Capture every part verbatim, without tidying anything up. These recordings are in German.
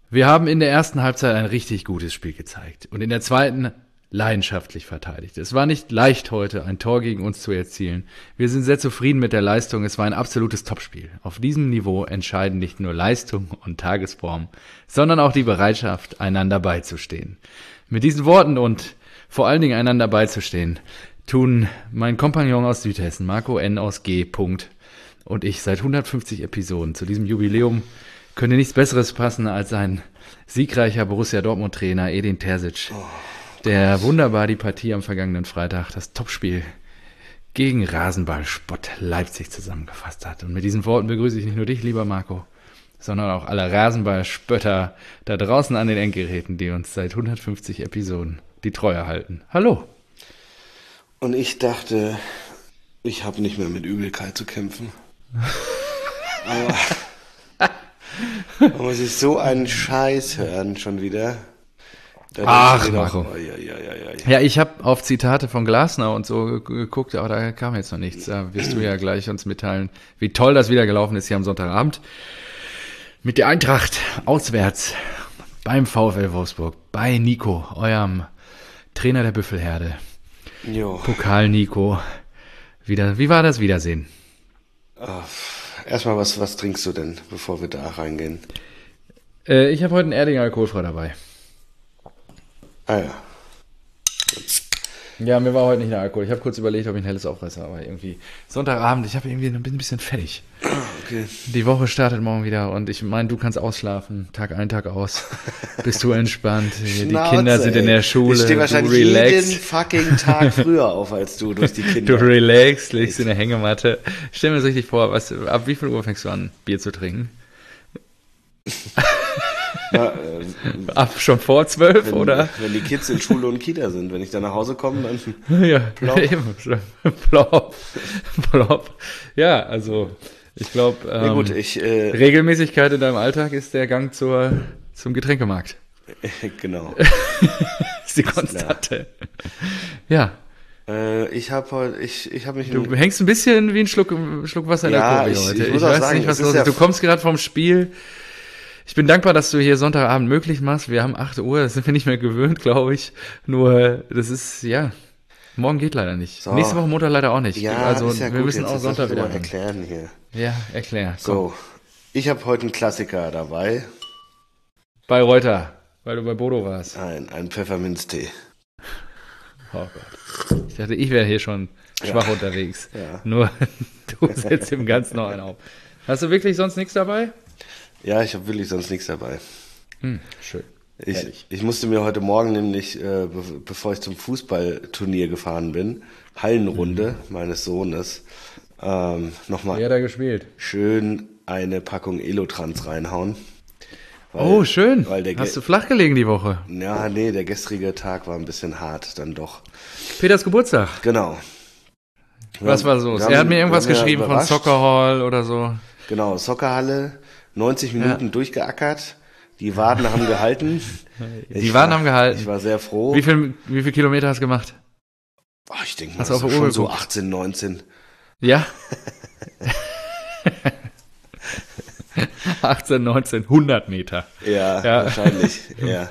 Wir haben in der ersten Halbzeit ein richtig gutes Spiel gezeigt und in der zweiten leidenschaftlich verteidigt. Es war nicht leicht heute, ein Tor gegen uns zu erzielen. Wir sind sehr zufrieden mit der Leistung. Es war ein absolutes Topspiel. Auf diesem Niveau entscheiden nicht nur Leistung und Tagesform, sondern auch die Bereitschaft, einander beizustehen. Mit diesen Worten und vor allen Dingen einander beizustehen, tun mein Kompagnon aus Südhessen, Marco N. aus G. Punkt, und ich seit hundertfünfzig Episoden. Zu diesem Jubiläum könnte nichts Besseres passen als ein siegreicher Borussia Dortmund-Trainer Edin Terzic, der wunderbar die Partie am vergangenen Freitag, das Topspiel gegen Rasenballspott Leipzig zusammengefasst hat. Und mit diesen Worten begrüße ich nicht nur dich, lieber Marco, sondern auch alle Rasenballspötter da draußen an den Endgeräten, die uns seit hundertfünfzig Episoden die Treue halten. Hallo. Und ich dachte, ich habe nicht mehr mit Übelkeit zu kämpfen. Aber man muss sich so einen Scheiß hören schon wieder. Ach, Marco. Auch, oh, ja, ja, ja, ja. ja, ich habe auf Zitate von Glasner und so geguckt, aber da kam jetzt noch nichts. Da wirst du ja gleich uns mitteilen, wie toll das wieder gelaufen ist hier am Sonntagabend. Mit der Eintracht auswärts beim VfL Wolfsburg, bei Nico, eurem Trainer der Büffelherde. Jo. Pokal Nico. Wieder, wie war das Wiedersehen? Oh, erstmal, was, was trinkst du denn, bevor wir da reingehen? Äh, ich habe heute einen Erdinger alkoholfrei dabei. Ah ja. Ja, mir war heute nicht der Alkohol. Ich habe kurz überlegt, ob ich ein helles aufreiße, aber irgendwie Sonntagabend, ich habe irgendwie ein bisschen fertig. Okay. Die Woche startet morgen wieder und ich meine, du kannst ausschlafen, Tag ein, Tag aus. Bist du entspannt. Die Schnauze, Kinder sind ey. in der Schule. Ich stehe wahrscheinlich jeden fucking Tag früher auf als du durch die Kinder. Du relaxst, legst in der Hängematte. Stell mir das richtig vor, was, ab wie viel Uhr fängst du an, Bier zu trinken? Ja, äh, Ab schon vor zwölf, wenn, oder? Wenn die Kids in Schule und Kita sind. Wenn ich dann nach Hause komme, dann ja, plopp. Eben. plopp. plopp. Ja, also ich glaube, ähm, gut, ich, äh, Regelmäßigkeit in deinem Alltag ist der Gang zur, zum Getränkemarkt. Genau. ist die Konstante. Ja. Äh, ich habe heute, ich, ich habe mich... Du hängst ein bisschen wie ein Schluck, Schluck Wasser in ja, der Kurve ich, heute. Ich, ich muss weiß sagen, nicht, was los ist. ist. Du kommst gerade vom Spiel. Ich bin dankbar, dass du hier Sonntagabend möglich machst. Wir haben acht Uhr, das sind wir nicht mehr gewöhnt, glaube ich. Nur, das ist, ja, morgen geht leider nicht. So. Nächste Woche Montag leider auch nicht. Ja, also ist ja wir gut. müssen Jetzt auch Sonntag wieder mal erklären hier. Ja, erklär. Komm. So, ich habe heute einen Klassiker dabei. Bei Reuter, weil du bei Bodo warst. Nein, einen Pfefferminztee. Oh Gott. Ich dachte, ich wäre hier schon schwach ja. unterwegs. Ja. Nur, du setzt dem Ganzen noch einen auf. Hast du wirklich sonst nichts dabei? Ja, ich habe wirklich sonst nichts dabei. Hm, schön. Ich, ich musste mir heute Morgen nämlich, äh, be- bevor ich zum Fußballturnier gefahren bin, Hallenrunde mhm. meines Sohnes, ähm, nochmal Wie hat er gespielt? schön eine Packung Elotrans reinhauen. Weil, oh, schön. Weil der Hast ge- du flach gelegen die Woche? Ja, nee, der gestrige Tag war ein bisschen hart, dann doch. Peters Geburtstag. Genau. Was war so? Er hat mir irgendwas geschrieben von Soccer Hall oder so. Genau, Soccerhalle. neunzig Minuten ja. durchgeackert, die Waden haben gehalten. Die Waden haben gehalten. Ich war sehr froh. Wie viel, wie viel Kilometer hast du gemacht? Oh, ich denke mal, das ist schon so achtzehn, neunzehn. Ja? achtzehn, neunzehn, hundert Meter. Ja, ja. wahrscheinlich, ja.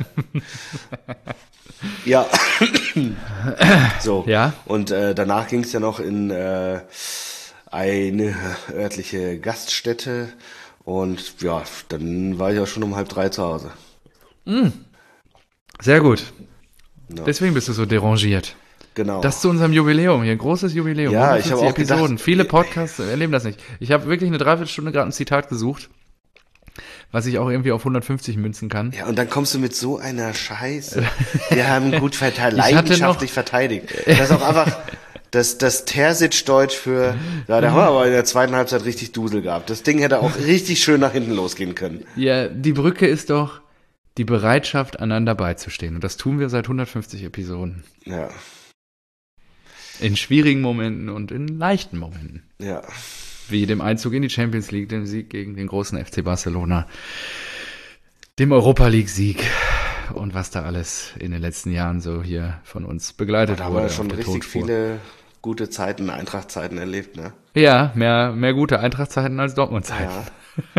Ja. So, ja? Und äh, danach ging es ja noch in äh, eine örtliche Gaststätte. Und ja, dann war ich ja schon um halb drei zu Hause. Mm. Sehr gut. Ja. Deswegen bist du so derangiert. Genau. Das zu unserem Jubiläum hier, ein großes Jubiläum. Ja, ich habe auch Episoden. gedacht, Viele Podcasts erleben das nicht. Ich habe wirklich eine Dreiviertelstunde gerade ein Zitat gesucht, was ich auch irgendwie auf hundertfünfzig münzen kann. Ja, und dann kommst du mit so einer Scheiße. Wir haben gut verteidigt, leidenschaftlich verteidigt. Das ist auch einfach... Das, das Terzic-Deutsch für, ja, da haben wir aber in der zweiten Halbzeit richtig Dusel gehabt. Das Ding hätte auch richtig schön nach hinten losgehen können. Ja, die Brücke ist doch die Bereitschaft, einander beizustehen. Und das tun wir seit hundertfünfzig Episoden. Ja. In schwierigen Momenten und in leichten Momenten. Ja. Wie dem Einzug in die Champions League, dem Sieg gegen den großen F C Barcelona, dem Europa League-Sieg. Und was da alles in den letzten Jahren so hier von uns begleitet da wurde. Da haben wir schon richtig Todspur. viele gute Zeiten, Eintracht-Zeiten erlebt, ne? Ja, mehr, mehr gute Eintracht-Zeiten als Dortmund-Zeiten. Ja.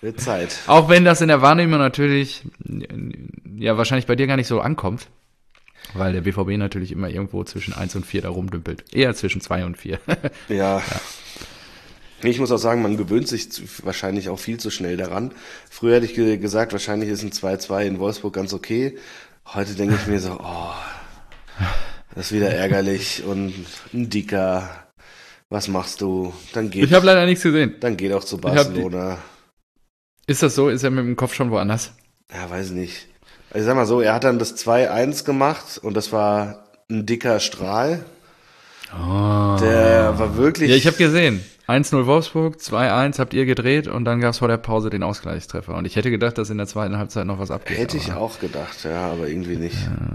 Wird Zeit. Auch wenn das in der Wahrnehmung natürlich, ja, wahrscheinlich bei dir gar nicht so ankommt. Weil der B V B natürlich immer irgendwo zwischen eins und vier da rumdümpelt. Eher zwischen zwei und vier. Ja. ja. Ich muss auch sagen, man gewöhnt sich wahrscheinlich auch viel zu schnell daran. Früher hätte ich gesagt, wahrscheinlich ist ein zwei zwei in Wolfsburg ganz okay. Heute denke ich mir so, oh, das ist wieder ärgerlich und ein Dicker. Was machst du? Dann geht. Ich habe leider nichts gesehen. Dann geht auch zu Barcelona. Die, ist das so? Ist er mit dem Kopf schon woanders? Ja, weiß nicht. Ich sag mal so, er hat dann das zwei eins gemacht und das war ein dicker Strahl. Oh. Der war wirklich... Ja, ich habe gesehen. eins null Wolfsburg, zwei eins habt ihr gedreht und dann gab es vor der Pause den Ausgleichstreffer. Und ich hätte gedacht, dass in der zweiten Halbzeit noch was abgeht. Hätte ich auch gedacht, ja, aber irgendwie nicht.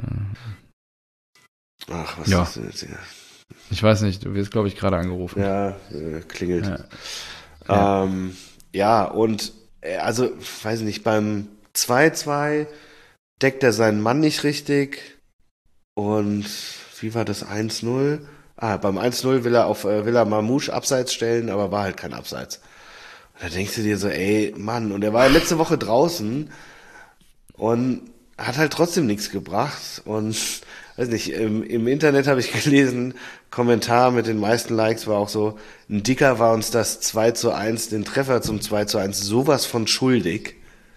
Ach, was ja. ist das jetzt hier? Ich weiß nicht, du wirst, glaube ich, gerade angerufen. Ja, äh, klingelt. Ja. Ja. Ähm, ja, und äh, also, weiß nicht, beim zwei zwei deckt er seinen Mann nicht richtig. Und wie war das eins null? Ah, beim eins null will er auf äh, will er Mamouche abseits stellen, aber war halt kein Abseits. Und da denkst du dir so, ey, Mann, und er war ja letzte Woche draußen und hat halt trotzdem nichts gebracht. Und weiß nicht, im, im Internet habe ich gelesen, Kommentar mit den meisten Likes war auch so, ein Dicker war uns das zwei zu eins, den Treffer zum zwei zu eins sowas von schuldig.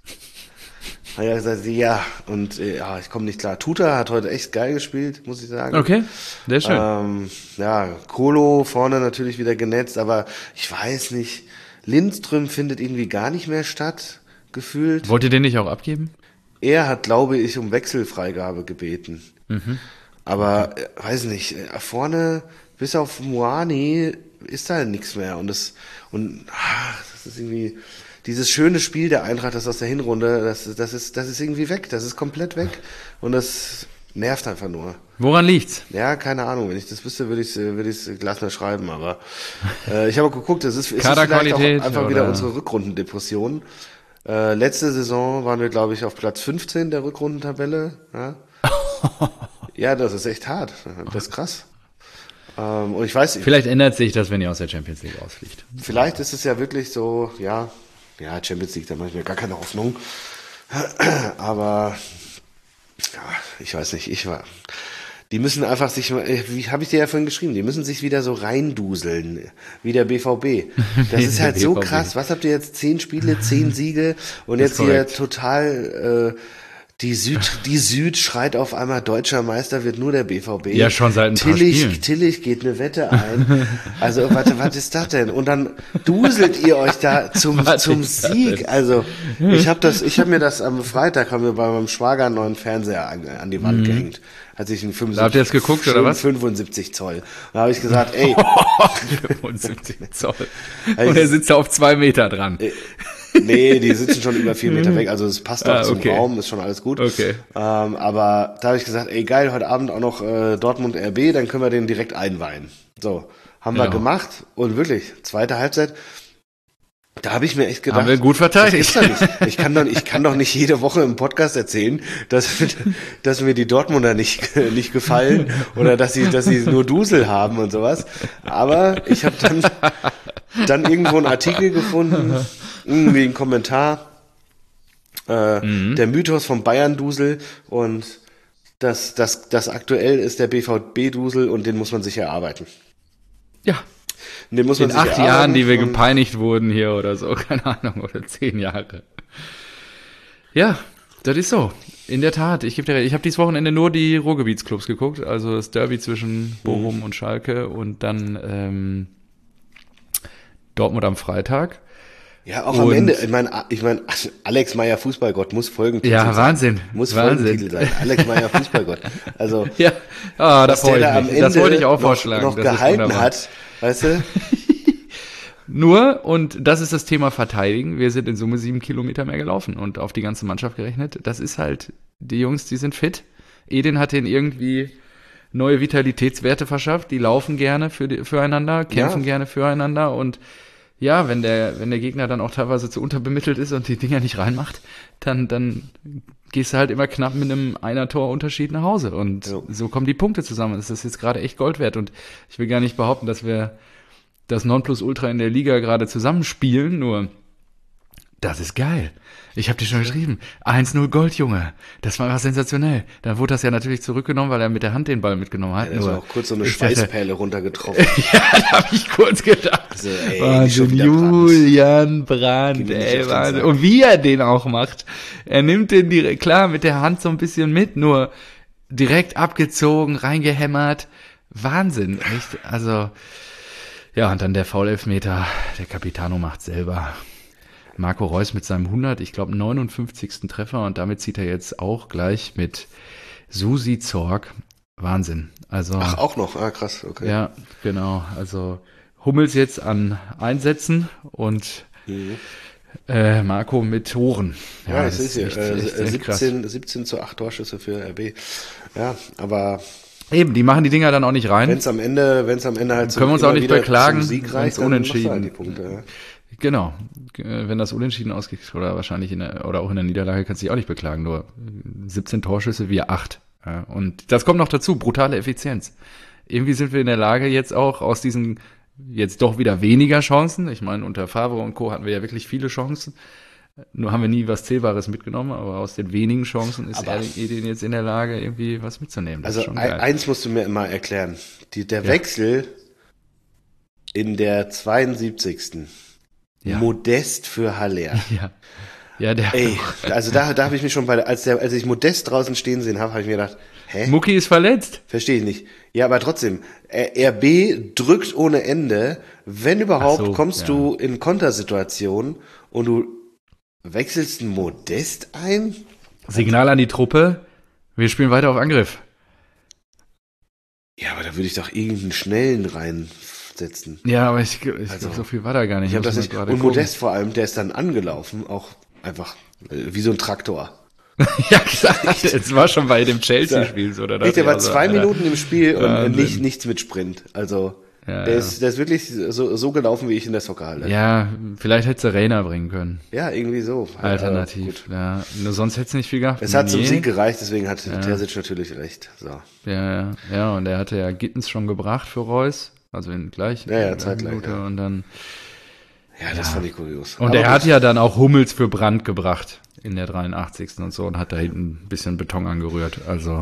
Hat er gesagt, ja, und äh, ja, ich komme nicht klar. Tuta hat heute echt geil gespielt, muss ich sagen. Okay, sehr schön. Ähm, ja, Kolo vorne natürlich wieder genetzt, aber ich weiß nicht, Lindström findet irgendwie gar nicht mehr statt, gefühlt. Wollt ihr den nicht auch abgeben? Er hat, glaube ich, um Wechselfreigabe gebeten. Mhm. Aber, äh, weiß nicht, äh, vorne, bis auf Moani, ist da nichts mehr. Und das, und, ach, das ist irgendwie, dieses schöne Spiel der Eintracht, das aus der Hinrunde, das, das ist, das ist irgendwie weg. Das ist komplett weg. Und das nervt einfach nur. Woran liegt's? Ja, keine Ahnung. Wenn ich das wüsste, würde ich es würde ich's Glasner schreiben. Aber äh, ich habe geguckt, es ist, es ist vielleicht auch einfach oder? wieder unsere Rückrundendepression. Äh, letzte Saison waren wir, glaube ich, auf Platz fünfzehn der Rückrundentabelle. Ja, ja, das ist echt hart. Das ist krass. Ähm, und ich weiß, vielleicht ändert sich das, wenn ihr aus der Champions League ausfliegt. Vielleicht ist es ja wirklich so, ja, ja, Champions League, da mache ich mir gar keine Hoffnung. Aber ja, ich weiß nicht, ich war. Die müssen einfach sich, wie habe ich dir ja vorhin geschrieben, die müssen sich wieder so reinduseln, wie der B V B. Das ist halt so krass. Was habt ihr jetzt? Zehn Spiele, zehn Siege und jetzt hier total, äh, die Süd, die Süd schreit auf einmal, deutscher Meister wird nur der B V B. Ja, schon seit ein paar Tillich, Spielen. Tillich geht eine Wette ein. Also, warte, was ist das denn? Und dann duselt ihr euch da zum, zum Sieg. Also, ich habe das, ich habe mir das am Freitag, haben wir bei meinem Schwager einen neuen Fernseher an, an die Wand mhm. gehängt. Hat sich ein fünfundsiebzig, da habt ihr jetzt geguckt, oder was? fünfundsiebzig Zoll. Da habe ich gesagt, ey. fünfundsiebzig Zoll. Und er sitzt da auf zwei Meter dran. Nee, die sitzen schon über vier Meter weg, also es passt auch ah, zum okay. Raum, ist schon alles gut. Okay. Ähm, aber da habe ich gesagt, ey geil, heute Abend auch noch äh, Dortmund R B, dann können wir den direkt einweihen. So, haben ja. wir gemacht und wirklich, zweite Halbzeit, da habe ich mir echt gedacht, haben wir gut verteidigt. Das ist doch nicht. Ich kann doch, ich kann doch nicht jede Woche im Podcast erzählen, dass, dass mir die Dortmunder nicht, nicht gefallen oder dass sie, dass sie nur Dusel haben und sowas. Aber ich habe dann, dann irgendwo einen Artikel gefunden, irgendwie ein Kommentar, äh, mhm. der Mythos vom Bayern-Dusel und das, das, das aktuell ist der B V B-Dusel und den muss man sich erarbeiten. Ja. Den muss man in acht Jahren, die wir gepeinigt wurden hier oder so, keine Ahnung, oder zehn Jahre. Ja, das ist so. In der Tat, ich gebe dir recht. Ich habe dieses Wochenende nur die Ruhrgebietsclubs geguckt, also das Derby zwischen Bochum mhm. und Schalke und dann ähm, Dortmund am Freitag. Ja, auch und am Ende, ich meine, ich mein, Alex Meyer Fußballgott muss Folgentitel ja, sein. Wahnsinn. Muss Wahnsinn. Folgentitel sein. Alex Meyer Fußballgott. Also, ja, ah, da freue ich mich. Das wollte ich auch vorschlagen. Noch, noch gehalten hat, weißt du? Nur, und das ist das Thema Verteidigen, wir sind in Summe sieben Kilometer mehr gelaufen und auf die ganze Mannschaft gerechnet. Das ist halt, die Jungs, die sind fit. Edin hat denen irgendwie neue Vitalitätswerte verschafft. Die laufen gerne für die, füreinander, kämpfen ja. gerne füreinander und ja, wenn der, wenn der Gegner dann auch teilweise zu unterbemittelt ist und die Dinger nicht reinmacht, dann, dann gehst du halt immer knapp mit einem Einer-Tor-Unterschied nach Hause. Und ja. so kommen die Punkte zusammen. Das ist jetzt gerade echt Gold wert. Und ich will gar nicht behaupten, dass wir das Nonplusultra in der Liga gerade zusammenspielen, nur Das ist geil. Ich habe dir schon geschrieben. eins null Gold, Junge. Das war einfach sensationell. Dann wurde das ja natürlich zurückgenommen, weil er mit der Hand den Ball mitgenommen hat. Ja, da ist auch kurz so eine Schweißperle runtergetroffen. Ja, da habe ich kurz gedacht. Also, ey, Wahnsinn, Julian Brandt, ey, Wahnsinn. Und wie er den auch macht. Er nimmt den direkt, klar, mit der Hand so ein bisschen mit, nur direkt abgezogen, reingehämmert. Wahnsinn, echt. Also, ja, und dann der Foul-Elfmeter. Der Capitano macht selber. Marco Reus mit seinem hundert, ich glaube neunundfünfzigsten Treffer und damit zieht er jetzt auch gleich mit Susi Zorg. Wahnsinn. Also, Ach, auch noch? Ah, krass, okay. Ja, genau. Also Hummels jetzt an Einsätzen und mhm. äh, Marco mit Toren. Ja, ja das, das ist ja echt, äh, echt siebzehn, siebzehn zu acht Torschüsse für R B. Ja, aber... Eben, die machen die Dinger dann auch nicht rein. Wenn es am Ende, wenn es am Ende halt so können wir uns auch nicht beklagen, wenn es unentschieden halt die Punkte, ja. Genau, wenn das unentschieden ausgeht oder wahrscheinlich in der, oder auch in der Niederlage, kannst du dich auch nicht beklagen, nur siebzehn Torschüsse, wir acht. Ja, und das kommt noch dazu, brutale Effizienz. Irgendwie sind wir in der Lage jetzt auch aus diesen jetzt doch wieder weniger Chancen, ich meine unter Favre und Co. hatten wir ja wirklich viele Chancen, nur haben wir nie was Zählbares mitgenommen, aber aus den wenigen Chancen ist Edin jetzt in der Lage, irgendwie was mitzunehmen. Das also ist schon geil. Eins musst du mir immer erklären, Die, der ja. Wechsel in der zweiundsiebzigsten Ja. Modest für Haller. Ja. Ja, der. Ey, also da, da habe ich mich schon bei, als der, als ich Modest draußen stehen sehen habe, habe ich mir gedacht, hä? Mucki ist verletzt. Verstehe ich nicht. Ja, aber trotzdem, R B drückt ohne Ende. Wenn überhaupt, so, kommst ja. du in Kontersituationen und du wechselst einen Modest ein? Signal an die Truppe, wir spielen weiter auf Angriff. Ja, aber da würde ich doch irgendeinen Schnellen rein setzen. Ja, aber ich, ich also, glaube, so viel war da gar nicht. Ich hab das nicht. Und gucken. Modest vor allem, der ist dann angelaufen, auch einfach wie so ein Traktor. Ja, klar. Es war schon bei dem Chelsea-Spiel so. Oder? Der war also, zwei Alter. Minuten im Spiel und ja, nicht, nichts mit Sprint. Also ja, der, ja. Ist, der ist wirklich so, so gelaufen, wie ich in der Soccerhalle. Ja, vielleicht hättest du Rainer bringen können. Ja, irgendwie so. Alternativ. Ja, ja. Nur sonst hättest du nicht viel gehabt. Es hat zum Sieg gereicht, deswegen hat ja. Terzic natürlich recht. So. Ja, ja, ja. Und er hatte ja Gittens schon gebracht für Reus. Also in gleich. Ja, ja, zeitgleich. Ja. Und dann. Ja, das ja. fand ich kurios. Und er hat ja dann auch Hummels für Brandt gebracht in der dreiundachtzigsten und so und hat da hinten ein bisschen Beton angerührt. Also,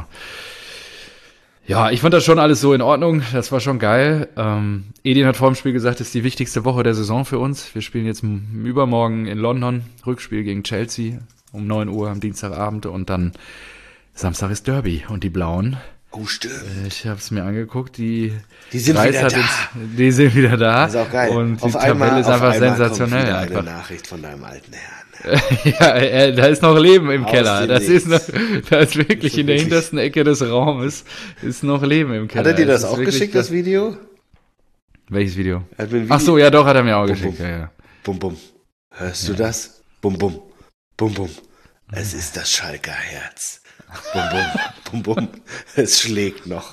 ja, ich fand das schon alles so in Ordnung. Das war schon geil. Ähm, Edin hat vor dem Spiel gesagt, das ist die wichtigste Woche der Saison für uns. Wir spielen jetzt übermorgen in London, Rückspiel gegen Chelsea um neun Uhr am Dienstagabend und dann Samstag ist Derby und die Blauen. Oh, stimmt. Ich habe es mir angeguckt, die, die sind wieder da. Ins, die sind wieder da. Das ist auch geil. Und auf die einmal, Tabelle ist einfach sensationell. Kommt einfach. Eine Nachricht von deinem alten Herrn. Ja, äh, da ist noch Leben im Aus Keller. Das ist noch, da ist wirklich ist in der wirklich hintersten Ecke des Raumes ist noch Leben im Keller. Hat er dir das, das auch geschickt, das Video? Welches Video? Video? Ach so, ja, doch, hat er mir auch bum, geschickt. Bum. Ja, ja. Bum, bum. Hörst ja. du das? Bum, bum. Bum, bum. Es ist das Schalker Herz. Bum, bum, bum, bum. Es schlägt noch.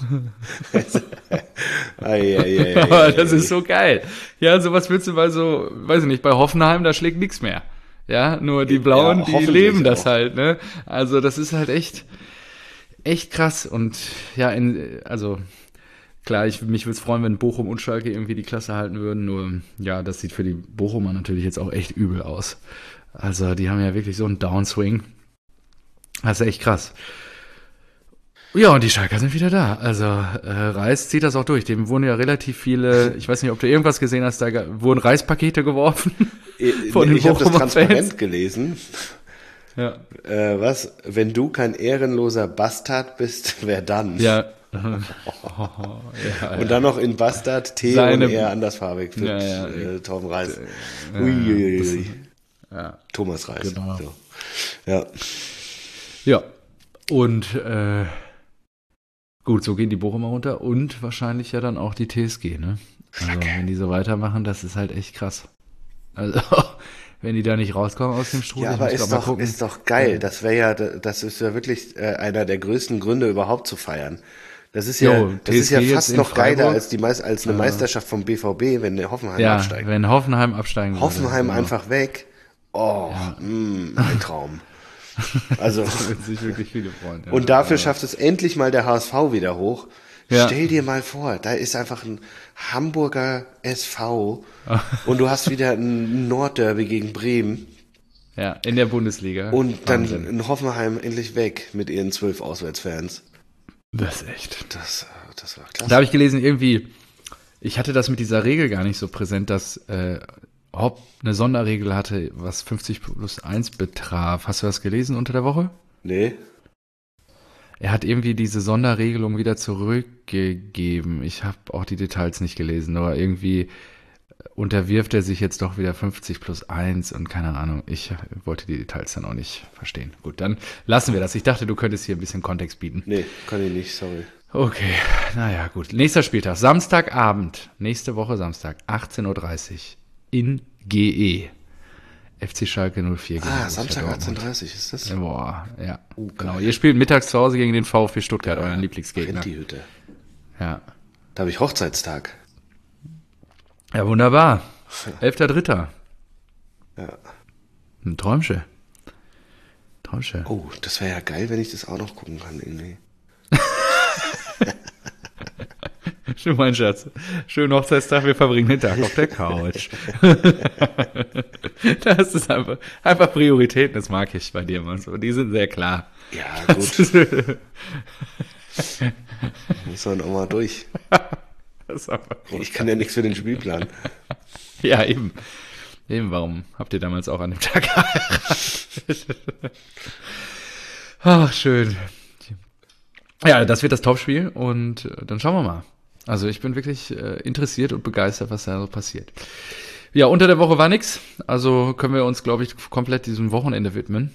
ai, ai, ai, ai, ai. Das ist so geil. Ja, sowas willst du bei so, weiß ich nicht, bei Hoffenheim, da schlägt nichts mehr. Ja, nur die Blauen, ja, die leben das auch. Halt, ne? Also das ist halt echt, echt krass. Und ja, in, also klar, ich, mich würde es freuen, wenn Bochum und Schalke irgendwie die Klasse halten würden. Nur, ja, das sieht für die Bochumer natürlich jetzt auch echt übel aus. Also die haben ja wirklich so einen Downswing. Das ist echt krass. Ja, und die Schalker sind wieder da. Also äh, Reis zieht das auch durch. Dem wurden ja relativ viele, ich weiß nicht, ob du irgendwas gesehen hast, da wurden Reispakete geworfen von den Ich habe das Transparent Fans. gelesen. Ja. Äh, was? Wenn du kein ehrenloser Bastard bist, wer dann? Ja. Oh, ja, und dann noch in Bastard T Seine, und eher andersfarbig für ja, ja, äh, Torben Reis. Ja, Uiuiui. Ja. Thomas Reis. Genau. So. Ja. Ja. Und äh, gut, so gehen die Bochumer runter und wahrscheinlich ja dann auch die T S G, ne? Also wenn die so weitermachen, das ist halt echt krass. Also wenn die da nicht rauskommen aus dem Strudel. Ja, aber ist doch, ist doch geil. Das wäre ja, das ist ja wirklich äh, einer der größten Gründe überhaupt zu feiern. Das ist ja, jo, das ist ja fast noch geiler als die als eine ja. Meisterschaft vom B V B, wenn der Hoffenheim ja, absteigt. Wenn Hoffenheim absteigen würde. Hoffenheim würde, einfach weg. Oh, ja. mh, ein Traum. Also da würden sich wirklich viele freuen. Ja. Und dafür schafft es endlich mal der H S V wieder hoch. Ja. Stell dir mal vor, da ist einfach ein Hamburger S V und du hast wieder ein Nordderby gegen Bremen. Ja, in der Bundesliga. Und dann in Hoffenheim endlich weg mit ihren zwölf Auswärtsfans. Das ist echt. Das, das war klasse. Da habe ich gelesen, irgendwie, ich hatte das mit dieser Regel gar nicht so präsent, dass äh, Hopp eine Sonderregel hatte, was fünfzig plus eins betraf. Hast du das gelesen unter der Woche? Nee. Er hat irgendwie diese Sonderregelung wieder zurückgegeben. Ich habe auch die Details nicht gelesen, aber irgendwie unterwirft er sich jetzt doch wieder fünfzig plus eins und keine Ahnung. Ich wollte die Details dann auch nicht verstehen. Gut, dann lassen wir das. Ich dachte, du könntest hier ein bisschen Kontext bieten. Nee, kann ich nicht, sorry. Okay, naja, gut. Nächster Spieltag, Samstagabend, nächste Woche Samstag, achtzehn Uhr dreißig in G E. F C Schalke null vier. Ah, Samstag achtzehn Uhr dreißig ist das? Boah, ja. Oh, genau. Ihr spielt mittags zu Hause gegen den VfB Stuttgart, ja, euren Lieblingsgegner. Die Hütte. Ja. Da habe ich Hochzeitstag. Ja, wunderbar. elfter dritter Ja. Ein Träumchen. Träumchen. Oh, das wäre ja geil, wenn ich das auch noch gucken kann irgendwie. Schön, mein Schatz. Schönen Hochzeitstag, wir verbringen den Tag auf der Couch. Das ist einfach, einfach Prioritäten, das mag ich bei dir immer so. Die sind sehr klar. Ja, gut. Muss man auch mal durch. Das ist einfach Ich kann ja nichts für den Spielplan. Ja, eben. Eben, warum habt ihr damals auch an dem Tag geheiratet? Ach, schön. Ja, das wird das Topspiel und äh, dann schauen wir mal. Also ich bin wirklich äh, interessiert und begeistert, was da so passiert. Ja, unter der Woche war nix. Also können wir uns, glaube ich, komplett diesem Wochenende widmen.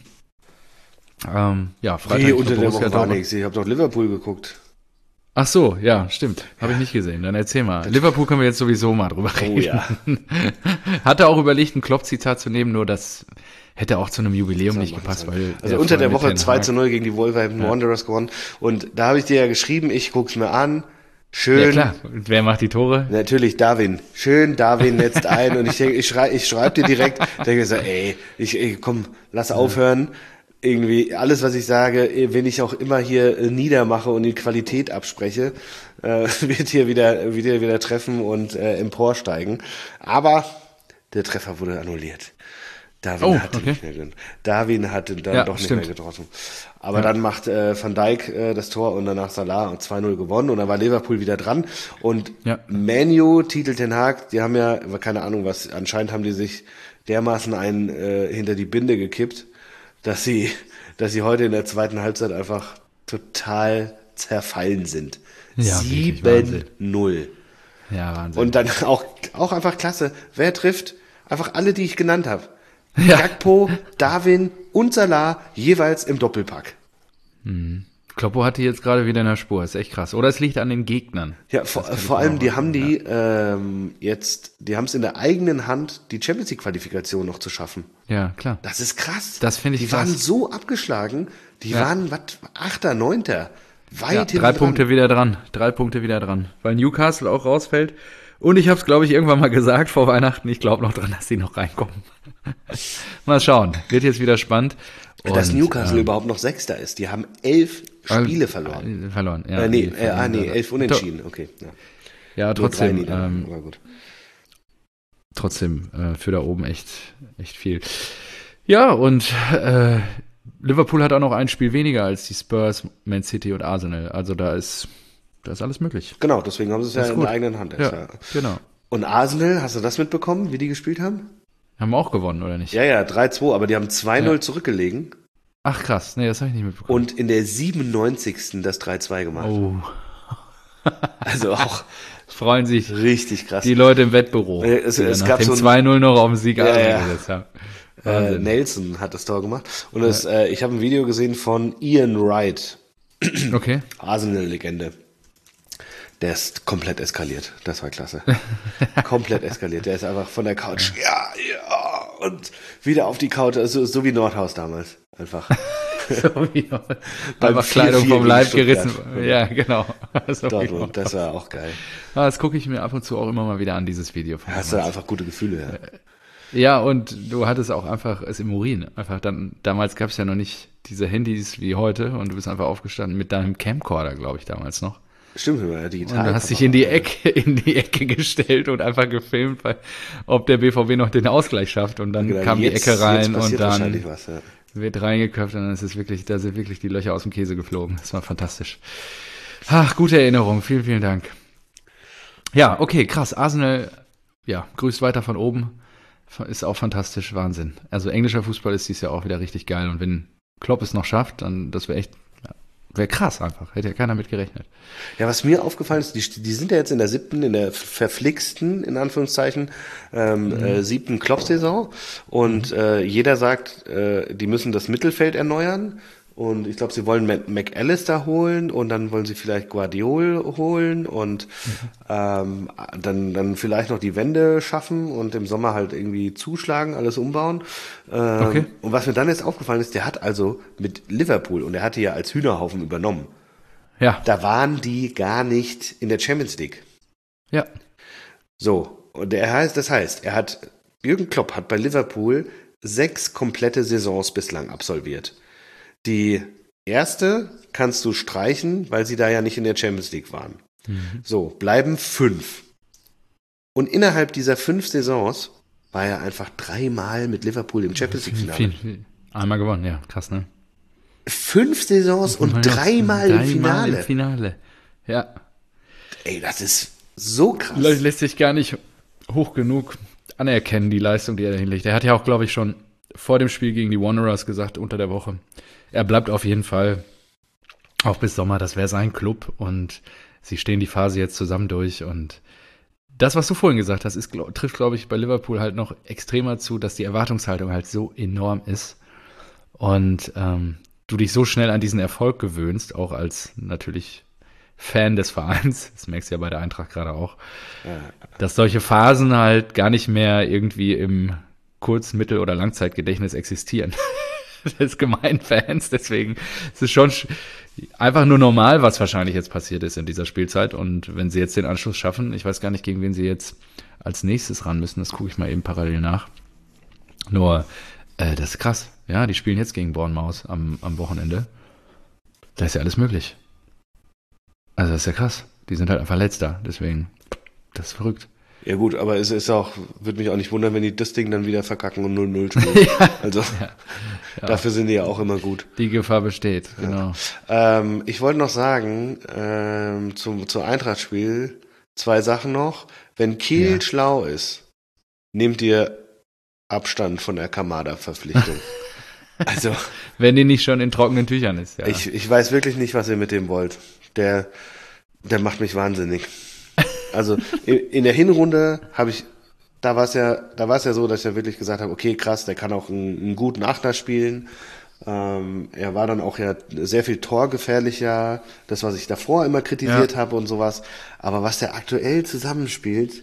Ähm, ja, Freitag. Nee, unter der Woche war nix. Ich habe doch Liverpool geguckt. Ach so, ja, stimmt. Habe ich nicht gesehen. Dann erzähl mal. Liverpool können wir jetzt sowieso mal drüber reden. Oh ja. Hatte auch überlegt, ein Klopp-Zitat zu nehmen, nur das hätte auch zu einem Jubiläum nicht gepasst. Weil also unter der Woche zwei zu null gegen die Wolverhampton ja. Wanderers gewonnen. Und da habe ich dir ja geschrieben, ich guck's mir an. Schön. Ja klar. Und wer macht die Tore? Natürlich Darwin. Schön, Darwin netzt ein. Und ich denke, ich schrei, ich schreibe dir direkt, denke so, ey, ich, ey, komm, lass aufhören. Irgendwie alles, was ich sage, wenn ich auch immer hier äh, niedermache und die Qualität abspreche, äh, wird hier wieder wieder wieder treffen und äh, emporsteigen. Aber der Treffer wurde annulliert. Darwin Oh, hatte okay. nicht mehr drin. Darwin hatte dann Ja, doch nicht stimmt. mehr getroffen. Aber Ja. dann macht äh, Van Dijk äh, das Tor und danach Salah und zwei null gewonnen und dann war Liverpool wieder dran. Und Ja. Man U, Titel Ten Hag, die haben ja, keine Ahnung was, anscheinend haben die sich dermaßen einen äh, hinter die Binde gekippt, dass sie, dass sie heute in der zweiten Halbzeit einfach total zerfallen sind. Ja, wirklich sieben null. Ja, Wahnsinn. Und dann auch, auch einfach klasse. Wer trifft? Einfach alle, die ich genannt habe. Ja. Gakpo, Darwin und Salah jeweils im Doppelpack. Kloppo hat die jetzt gerade wieder in der Spur. Ist echt krass. Oder es liegt an den Gegnern. Ja, vor, Das kann ich vor mir allem, auch die haben vorstellen, die ähm, jetzt, die haben es in der eigenen Hand, die Champions League Qualifikation noch zu schaffen. Ja, klar. Das ist krass. Das finde ich Die krass. waren so abgeschlagen. Die Ja. waren, was, Achter, Neunter. Weit Ja, hinten drei dran. Punkte wieder dran. Drei Punkte wieder dran. Weil Newcastle auch rausfällt. Und ich habe es, glaube ich, irgendwann mal gesagt vor Weihnachten. Ich glaube noch dran, dass sie noch reinkommen. Mal schauen. Wird jetzt wieder spannend. Dass Und, Newcastle ähm, überhaupt noch Sechster ist. Die haben elf Spiele verloren. äh, Verloren, ja. Äh, nee, Die äh, ah, nee, verlieren- elf Unentschieden. Okay. Ja. Ja, Nur drei trotzdem, Niederlagen, ähm, aber gut. trotzdem äh, für da oben echt, echt viel. Ja, und äh, Liverpool hat auch noch ein Spiel weniger als die Spurs, Man City und Arsenal. Also da ist, da ist alles möglich. Genau, deswegen haben sie es ja ist in gut. der eigenen Hand. Jetzt, Ja, ja. genau. Und Arsenal, hast du das mitbekommen, wie die gespielt haben? Haben wir auch gewonnen, oder nicht? Ja, ja, drei zwei, aber die haben zwei null Ja. zurückgelegen Ach krass, nee, das habe ich nicht mitbekommen. und in der siebenundneunzigsten das drei zwei gemacht. Oh, Also auch freuen sich richtig krass. die Leute im Wettbüro, Äh, es- die es nach gab dem so ein- zwei null noch auf den Sieg Ja, Arsenal ja. gesetzt haben. äh, Wahnsinn. Nelson hat das Tor gemacht. Und das, äh, ich habe ein Video gesehen von Ian Wright, Okay. Arsenal-Legende. Der ist komplett eskaliert. Das war klasse. Komplett eskaliert. Der ist einfach von der Couch, ja, ja, und wieder auf die Couch, also so wie Nordhaus damals. Einfach. So wie noch- Beim einfach Kleidung vier vier vom Leib gegen gerissen. Stuttgart. Ja, genau. So wie Dortmund, noch- das war auch geil. Ah, das gucke ich mir ab und zu auch immer mal wieder an, dieses Video. Von Hast du damals. einfach gute Gefühle, ja. Ja, und du hattest auch einfach es im Urin. Einfach dann, damals gab es ja noch nicht diese Handys wie heute und du bist einfach aufgestanden mit deinem Camcorder, glaube ich, damals noch. Stimmt, wir waren ja digital. Und du hast dich in die Ecke, in die Ecke gestellt und einfach gefilmt, weil, ob der B V B noch den Ausgleich schafft. Und dann genau, kam jetzt, die Ecke rein und dann was, ja. wird reingeköpft und dann ist es wirklich, da sind wirklich die Löcher aus dem Käse geflogen. Das war fantastisch. Ach, gute Erinnerung. Vielen, vielen Dank. Ja, okay, krass. Arsenal, ja, grüßt weiter von oben. Ist auch fantastisch. Wahnsinn. Also englischer Fußball ist dies Jahr auch wieder richtig geil. Und wenn Klopp es noch schafft, dann, das wäre echt, wäre krass einfach. Hätte ja keiner mit gerechnet. Ja, was mir aufgefallen ist, die, die sind ja jetzt in der siebten, in der verflixten, in Anführungszeichen, ähm, mhm. äh, siebten Klopp-Saison. Und mhm. äh, jeder sagt, äh, die müssen das Mittelfeld erneuern. Und ich glaube, sie wollen McAllister holen und dann wollen sie vielleicht Guardiol holen und mhm. ähm, dann, dann vielleicht noch die Wende schaffen und im Sommer halt irgendwie zuschlagen, alles umbauen. Ähm, okay. Und was mir dann jetzt aufgefallen ist, der hat also mit Liverpool, und er hatte ja als Hühnerhaufen übernommen, ja. da waren die gar nicht in der Champions League. Ja. So, und der heißt, das heißt, er hat, Jürgen Klopp hat bei Liverpool sechs komplette Saisons bislang absolviert. Die erste kannst du streichen, weil sie da ja nicht in der Champions League waren. Mhm. So, bleiben fünf. Und innerhalb dieser fünf Saisons war er einfach dreimal mit Liverpool im Champions League-Finale. Viel, viel. Einmal gewonnen, ja, krass, ne? Fünf Saisons und ja, dreimal, dreimal im Finale. im Finale. Ja. Ey, das ist so krass. Lässt sich gar nicht hoch genug anerkennen, die Leistung, die er da hinlegt. Er hat ja auch, glaube ich, schon vor dem Spiel gegen die Wanderers gesagt, unter der Woche, er bleibt auf jeden Fall auch bis Sommer, das wäre sein Club und sie stehen die Phase jetzt zusammen durch und das, was du vorhin gesagt hast, ist, glaub, trifft, glaube ich, bei Liverpool halt noch extremer zu, dass die Erwartungshaltung halt so enorm ist und ähm, du dich so schnell an diesen Erfolg gewöhnst, auch als natürlich Fan des Vereins, das merkst du ja bei der Eintracht gerade auch, dass solche Phasen halt gar nicht mehr irgendwie im Kurz-, Mittel- oder Langzeitgedächtnis existieren. Des gemeinen Fans, deswegen ist es schon einfach nur normal, was wahrscheinlich jetzt passiert ist in dieser Spielzeit und wenn sie jetzt den Anschluss schaffen, ich weiß gar nicht, gegen wen sie jetzt als nächstes ran müssen, das gucke ich mal eben parallel nach, nur äh, das ist krass, ja, die spielen jetzt gegen Bournemouth am, am Wochenende, da ist ja alles möglich, also das ist ja krass, die sind halt einfach Letzter, deswegen, das ist verrückt. Ja gut, aber es ist auch, würde mich auch nicht wundern, wenn die das Ding dann wieder verkacken und null null spielen. ja. Also ja. Ja. Dafür sind die ja auch immer gut. Die Gefahr besteht, genau. Ja. Ähm, ich wollte noch sagen, ähm, zum, zum Eintracht-Spiel zwei Sachen noch. Wenn Kiel ja. schlau ist, nehmt ihr Abstand von der Kamada-Verpflichtung. Also wenn die nicht schon in trockenen Tüchern ist, ja. Ich, ich weiß wirklich nicht, was ihr mit dem wollt. Der, der macht mich wahnsinnig. Also in der Hinrunde habe ich, da war es ja, da war es ja so, dass ich ja wirklich gesagt habe, okay, krass, der kann auch einen, einen guten Achter spielen. Ähm, er war dann auch ja sehr viel torgefährlicher, das, was ich davor immer kritisiert ja. habe und sowas. Aber was der aktuell zusammenspielt,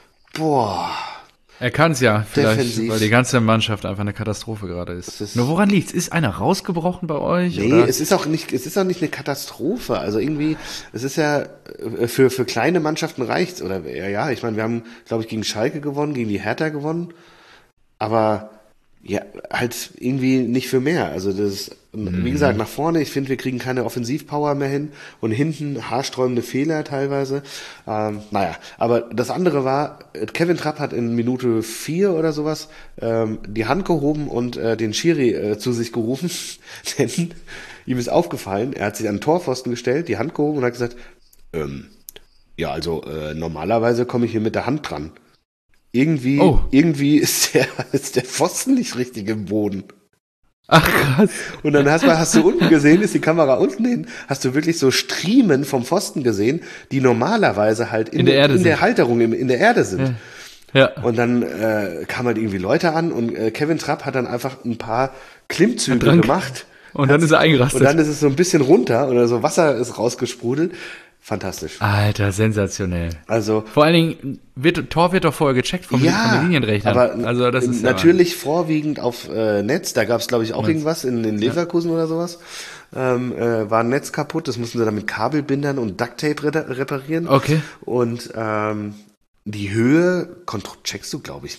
boah. Er kann es ja, vielleicht, defensiv. Weil die ganze Mannschaft einfach eine Katastrophe gerade ist. ist. Nur woran liegt's? Ist einer rausgebrochen bei euch? Nee, oder? es ist auch nicht, es ist auch nicht eine Katastrophe. Also irgendwie, es ist ja, für, für kleine Mannschaften reicht's. Oder, ja, ja, ich meine, wir haben, glaube ich, gegen Schalke gewonnen, gegen die Hertha gewonnen. Aber, ja, halt irgendwie nicht für mehr. Also das, mhm. wie gesagt, nach vorne, ich finde, wir kriegen keine Offensivpower mehr hin und hinten haarsträubende Fehler teilweise. Ähm, naja, aber das andere war, Kevin Trapp hat in Minute vier oder sowas ähm, die Hand gehoben und äh, den Schiri äh, zu sich gerufen, denn ihm ist aufgefallen, er hat sich an den Torpfosten gestellt, die Hand gehoben und hat gesagt, ähm, ja, also äh, normalerweise komme ich hier mit der Hand dran. Irgendwie, oh. irgendwie ist der, ist der Pfosten nicht richtig im Boden. Ach krass. Und dann hast, hast du unten gesehen, ist die Kamera unten hin, hast du wirklich so Striemen vom Pfosten gesehen, die normalerweise halt in, in der, Erde in der Halterung in, in der Erde sind. Ja. Und dann äh, kamen halt irgendwie Leute an und äh, Kevin Trapp hat dann einfach ein paar Klimmzüge gemacht. Und dann ist er eingerastet. Und dann ist es so ein bisschen runter oder so Wasser ist rausgesprudelt. Fantastisch. Alter, sensationell. Also vor allen Dingen, wird, Tor wird doch vorher gecheckt vom, ja, von den Linienrechnern. Aber also das ist natürlich ja vorwiegend auf äh, Netz. Da gab es, glaube ich, auch Netz. irgendwas in, in Leverkusen ja. oder sowas. Ähm, äh, war ein Netz kaputt. Das mussten sie dann mit Kabelbindern und Ducktape re- reparieren. Okay. Und ähm, die Höhe kontro- checkst du, glaube ich, nicht.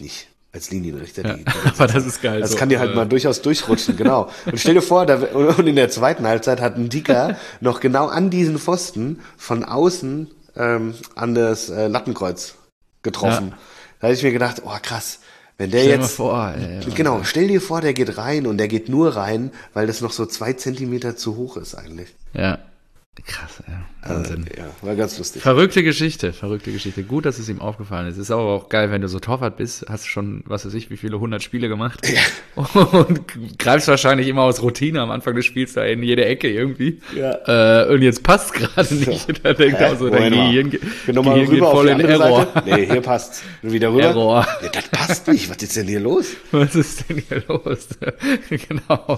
als Linienrichter. Ja, die, die aber das ist geil. Das so, kann dir halt äh, mal durchaus durchrutschen, genau. Und stell dir vor, da, und in der zweiten Halbzeit hat ein Dicker noch genau an diesen Pfosten von außen ähm, an das äh, Lattenkreuz getroffen. Ja. Da hätte ich mir gedacht, oh krass, wenn der Stell dir jetzt, mal vor, ey, genau, stell dir vor, der geht rein und der geht nur rein, weil das noch so zwei Zentimeter zu hoch ist eigentlich. Ja, krass, ja. Wahnsinn. Äh, ja, war ganz lustig. Verrückte Geschichte, verrückte Geschichte. Gut, dass es ihm aufgefallen ist. Ist aber auch geil, wenn du so Torwart bist, hast schon, was weiß ich, wie viele hundert Spiele gemacht ja. und greifst wahrscheinlich immer aus Routine am Anfang des Spiels da in jede Ecke irgendwie. Ja. Äh, und jetzt passt gerade nicht. So. Da denkt auch so, dein Gehirn, Gehirn geht voll in Error. Seite. Nee, hier passt. Wieder rüber. Error. Ja, das passt nicht. Was ist denn hier los? Was ist denn hier los? Genau.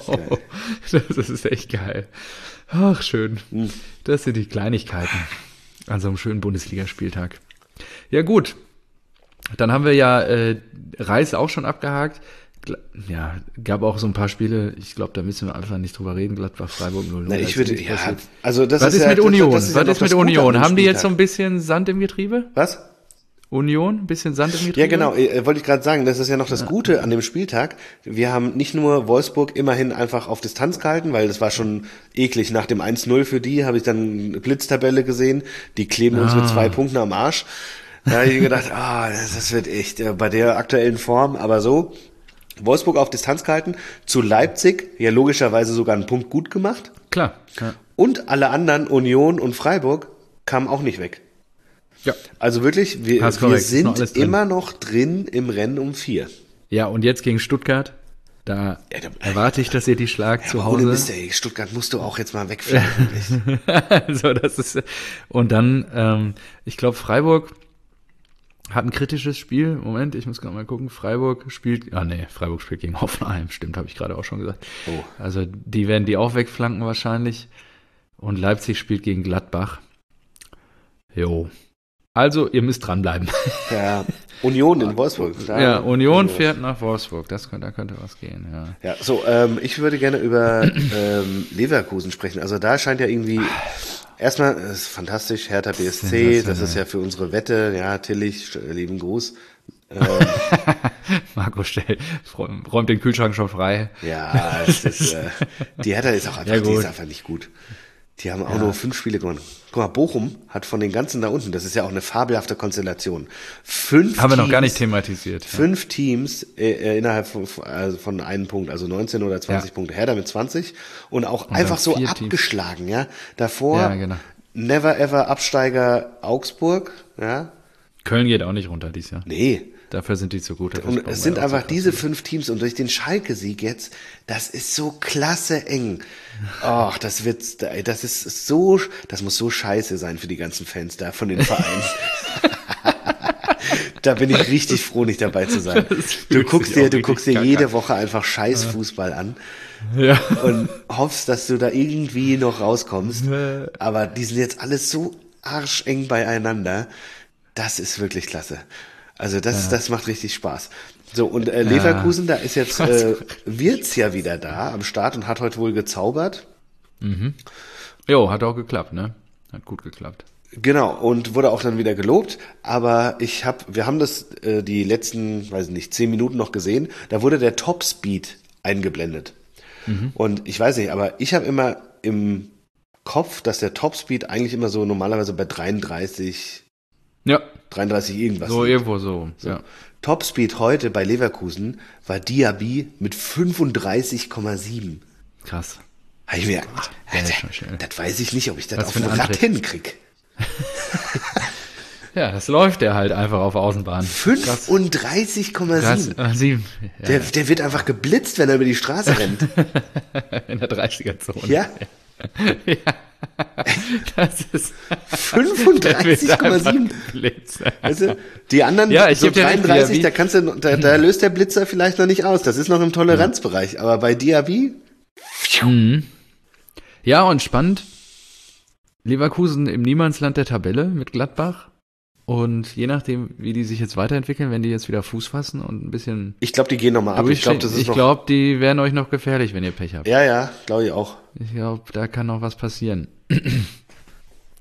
Das ist echt geil. Ach, schön. Das sind die Kleinigkeiten an so einem schönen Bundesligaspieltag. Ja, gut. Dann haben wir ja äh, Reis auch schon abgehakt. Ja, gab auch so ein paar Spiele, ich glaube, da müssen wir einfach nicht drüber reden. Gladbach, Freiburg null null. Na, ich würde, ja, also das Was ist, ist ja, mit Union? Das, das ist Was ja ist mit Union? Haben die jetzt so ein bisschen Sand im Getriebe? Was? Union, ein bisschen Sand im Getriebe? Ja, genau, äh, wollte ich gerade sagen, das ist ja noch das Gute an dem Spieltag. Wir haben nicht nur Wolfsburg immerhin einfach auf Distanz gehalten, weil das war schon eklig. Nach dem eins null für die habe ich dann eine Blitztabelle gesehen, die kleben uns ah. mit zwei Punkten am Arsch. Da habe ich gedacht, ah, das, das wird echt äh, bei der aktuellen Form, aber so. Wolfsburg auf Distanz gehalten, zu Leipzig, ja logischerweise sogar einen Punkt gut gemacht. Klar. Ja. Und alle anderen, Union und Freiburg, kamen auch nicht weg. Ja. Also wirklich, wir, wir sind noch immer noch drin im Rennen um vier. Ja, und jetzt gegen Stuttgart, da ja, da, erwarte ich, dass ihr die schlagt ja, zu Hause. Ohne Mist, ey, Stuttgart musst du auch jetzt mal wegfliegen. Also das ist, und dann, ähm, ich glaube, Freiburg hat ein kritisches Spiel. Moment, ich muss gerade mal gucken. Freiburg spielt, ah nee, Freiburg spielt gegen Hoffenheim, stimmt, habe ich gerade auch schon gesagt. Oh. Also die werden die auch wegflanken wahrscheinlich. Und Leipzig spielt gegen Gladbach. Jo. Also, ihr müsst dranbleiben. Ja, Union in Wolfsburg. Da ja, Union fährt nach Wolfsburg. Das könnte, da könnte was gehen, ja. Ja, so, ähm, ich würde gerne über ähm, Leverkusen sprechen. Also da scheint ja irgendwie, erstmal, das ist fantastisch, Hertha B S C, das ist ja für unsere Wette, ja, Tillich, lieben Gruß. Ähm, Marco Stell, räumt den Kühlschrank schon frei. Ja, es ist, äh, die Hertha ist auch einfach, ja, die ist einfach nicht gut. Die haben auch ja. nur fünf Spiele gewonnen. Guck mal, Bochum hat von den ganzen da unten, das ist ja auch eine fabelhafte Konstellation. Fünf Haben Teams, wir noch gar nicht thematisiert. Fünf ja. Teams äh, innerhalb von, also von einem Punkt, also neunzehn oder zwanzig ja. Punkte. Hertha mit zwanzig und auch und einfach so abgeschlagen, Teams. Ja. Davor ja, genau. Never ever Absteiger Augsburg, ja. Köln geht auch nicht runter dieses Jahr. Nee. Dafür sind die zu gut. Und es sind einfach diese fünf Teams und durch den Schalke-Sieg jetzt, das ist so klasse eng. Ach, das wird, das ist so, das muss so scheiße sein für die ganzen Fans da von den Vereinen. Da bin ich richtig froh, nicht dabei zu sein. Du guckst dir, du guckst dir jede Woche einfach scheiß Fußball an. Ja. Und hoffst, dass du da irgendwie noch rauskommst. Aber die sind jetzt alles so arscheng beieinander. Das ist wirklich klasse. Also das, ja. das macht richtig Spaß. So, und äh, Leverkusen, ja. da ist jetzt äh, Wirtz ja wieder da am Start und hat heute wohl gezaubert. Mhm. Jo, hat auch geklappt, ne? Hat gut geklappt. Genau, und wurde auch dann wieder gelobt, aber ich habe, wir haben das äh, die letzten, weiß nicht, zehn Minuten noch gesehen, da wurde der Topspeed eingeblendet. Mhm. Und ich weiß nicht, aber ich habe immer im Kopf, dass der Topspeed eigentlich immer so normalerweise bei dreiunddreißig ja. dreiunddreißig irgendwas. So liegt. Irgendwo so, so. Ja. Topspeed heute bei Leverkusen war Diaby mit fünfunddreißig Komma sieben. Krass. Hab ich mir, Boah, Alter, das weiß ich nicht, ob ich das Was auf dem Rad hinkrieg. Ja, das läuft der halt einfach auf Außenbahn. fünfunddreißig Komma sieben. Ja. Der, der wird einfach geblitzt, wenn er über die Straße rennt. In der dreißiger-Zone. Ja. Ja. Das ist fünfunddreißig Komma sieben. Also, die anderen, ja, so dreiunddreißig, da kannst du, da, da löst der Blitzer vielleicht noch nicht aus. Das ist noch im Toleranzbereich. Aber bei Diaby? Mhm. Ja, und spannend. Leverkusen im Niemandsland der Tabelle mit Gladbach. Und je nachdem, wie die sich jetzt weiterentwickeln, wenn die jetzt wieder Fuß fassen und ein bisschen. Ich glaube, die gehen nochmal ab. Ich glaube, ich glaube, die werden euch noch gefährlich, wenn ihr Pech habt. Ja, ja, glaube ich auch. Ich glaube, da kann noch was passieren.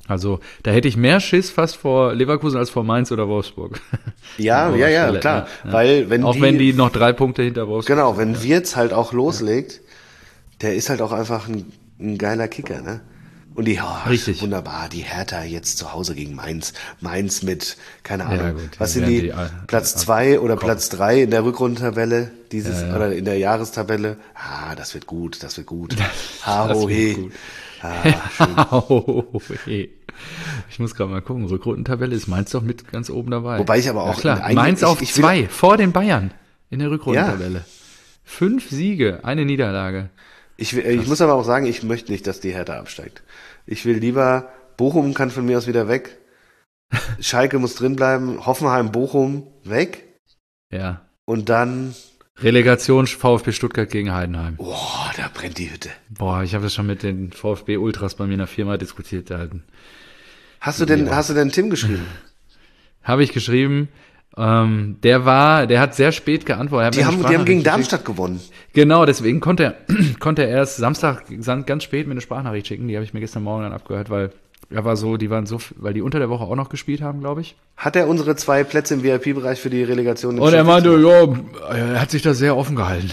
Also da hätte ich mehr Schiss fast vor Leverkusen als vor Mainz oder Wolfsburg. Ja, ja, ja, klar. Ja. Weil wenn auch die, wenn die noch drei Punkte hinter Wolfsburg genau, wenn sind, Wirtz halt auch loslegt, der ist halt auch einfach ein, ein geiler Kicker, ne? Und die, oh, Richtig. Wunderbar, die Hertha jetzt zu Hause gegen Mainz. Mainz mit, keine Ahnung, Ja, gut, was die sind die, werden die, äh, Platz zwei oder kommen. Platz drei in der Rückrundentabelle dieses, Ja, ja. oder in der Jahrestabelle. Ah, das wird gut, das wird gut. Ha, Das ho, wird he. gut. Ah, schön. Oh, hey. Ich muss gerade mal gucken, Rückrundentabelle ist Mainz doch mit ganz oben dabei. Wobei ich aber Ja, auch klar, eigentlich- Mainz ich- auf ich will- zwei, vor den Bayern in der Rückrundentabelle. Fünf Siege, eine Niederlage. Ich, will- ich muss aber auch sagen, ich möchte nicht, dass die Hertha absteigt. Ich will lieber, Bochum kann von mir aus wieder weg. Schalke muss drin bleiben. Hoffenheim, Bochum weg. Ja. Und dann, Relegation VfB Stuttgart gegen Heidenheim. boah, da brennt die Hütte. Boah, ich habe das schon mit den VfB Ultras bei mir in der Firma diskutiert. Da Hast du denn, Ja. hast du denn Tim geschrieben? habe ich geschrieben, ähm, der war, der hat sehr spät geantwortet. Er hat Die mir eine haben, die haben gegen Sprachnachricht Darmstadt gewonnen. geschickt. Genau, deswegen konnte er, konnte er erst Samstag ganz spät mir eine Sprachnachricht schicken. Die habe ich mir gestern Morgen dann abgehört, weil er war so, die waren so, weil die unter der Woche auch noch gespielt haben, glaube ich. Hat er unsere zwei Plätze im V I P-Bereich für die Relegation? Und er meinte, ja, er hat sich da sehr offen gehalten.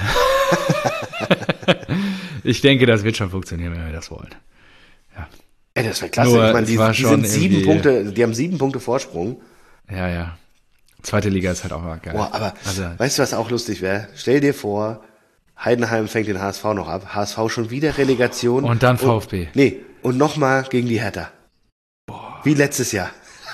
Ich denke, das wird schon funktionieren, wenn wir das wollen. Ey, das wäre klasse. Nur, ich meine, es die, war die schon sind sieben irgendwie- Punkte, die haben sieben Punkte Vorsprung. Ja, ja. Zweite Liga ist halt auch mal geil. Boah, aber Also, weißt du, was auch lustig wäre? Stell dir vor, Heidenheim fängt den H S V noch ab. H S V schon wieder Relegation. und dann VfB. Und, nee, und nochmal gegen die Hertha. Wie letztes Jahr.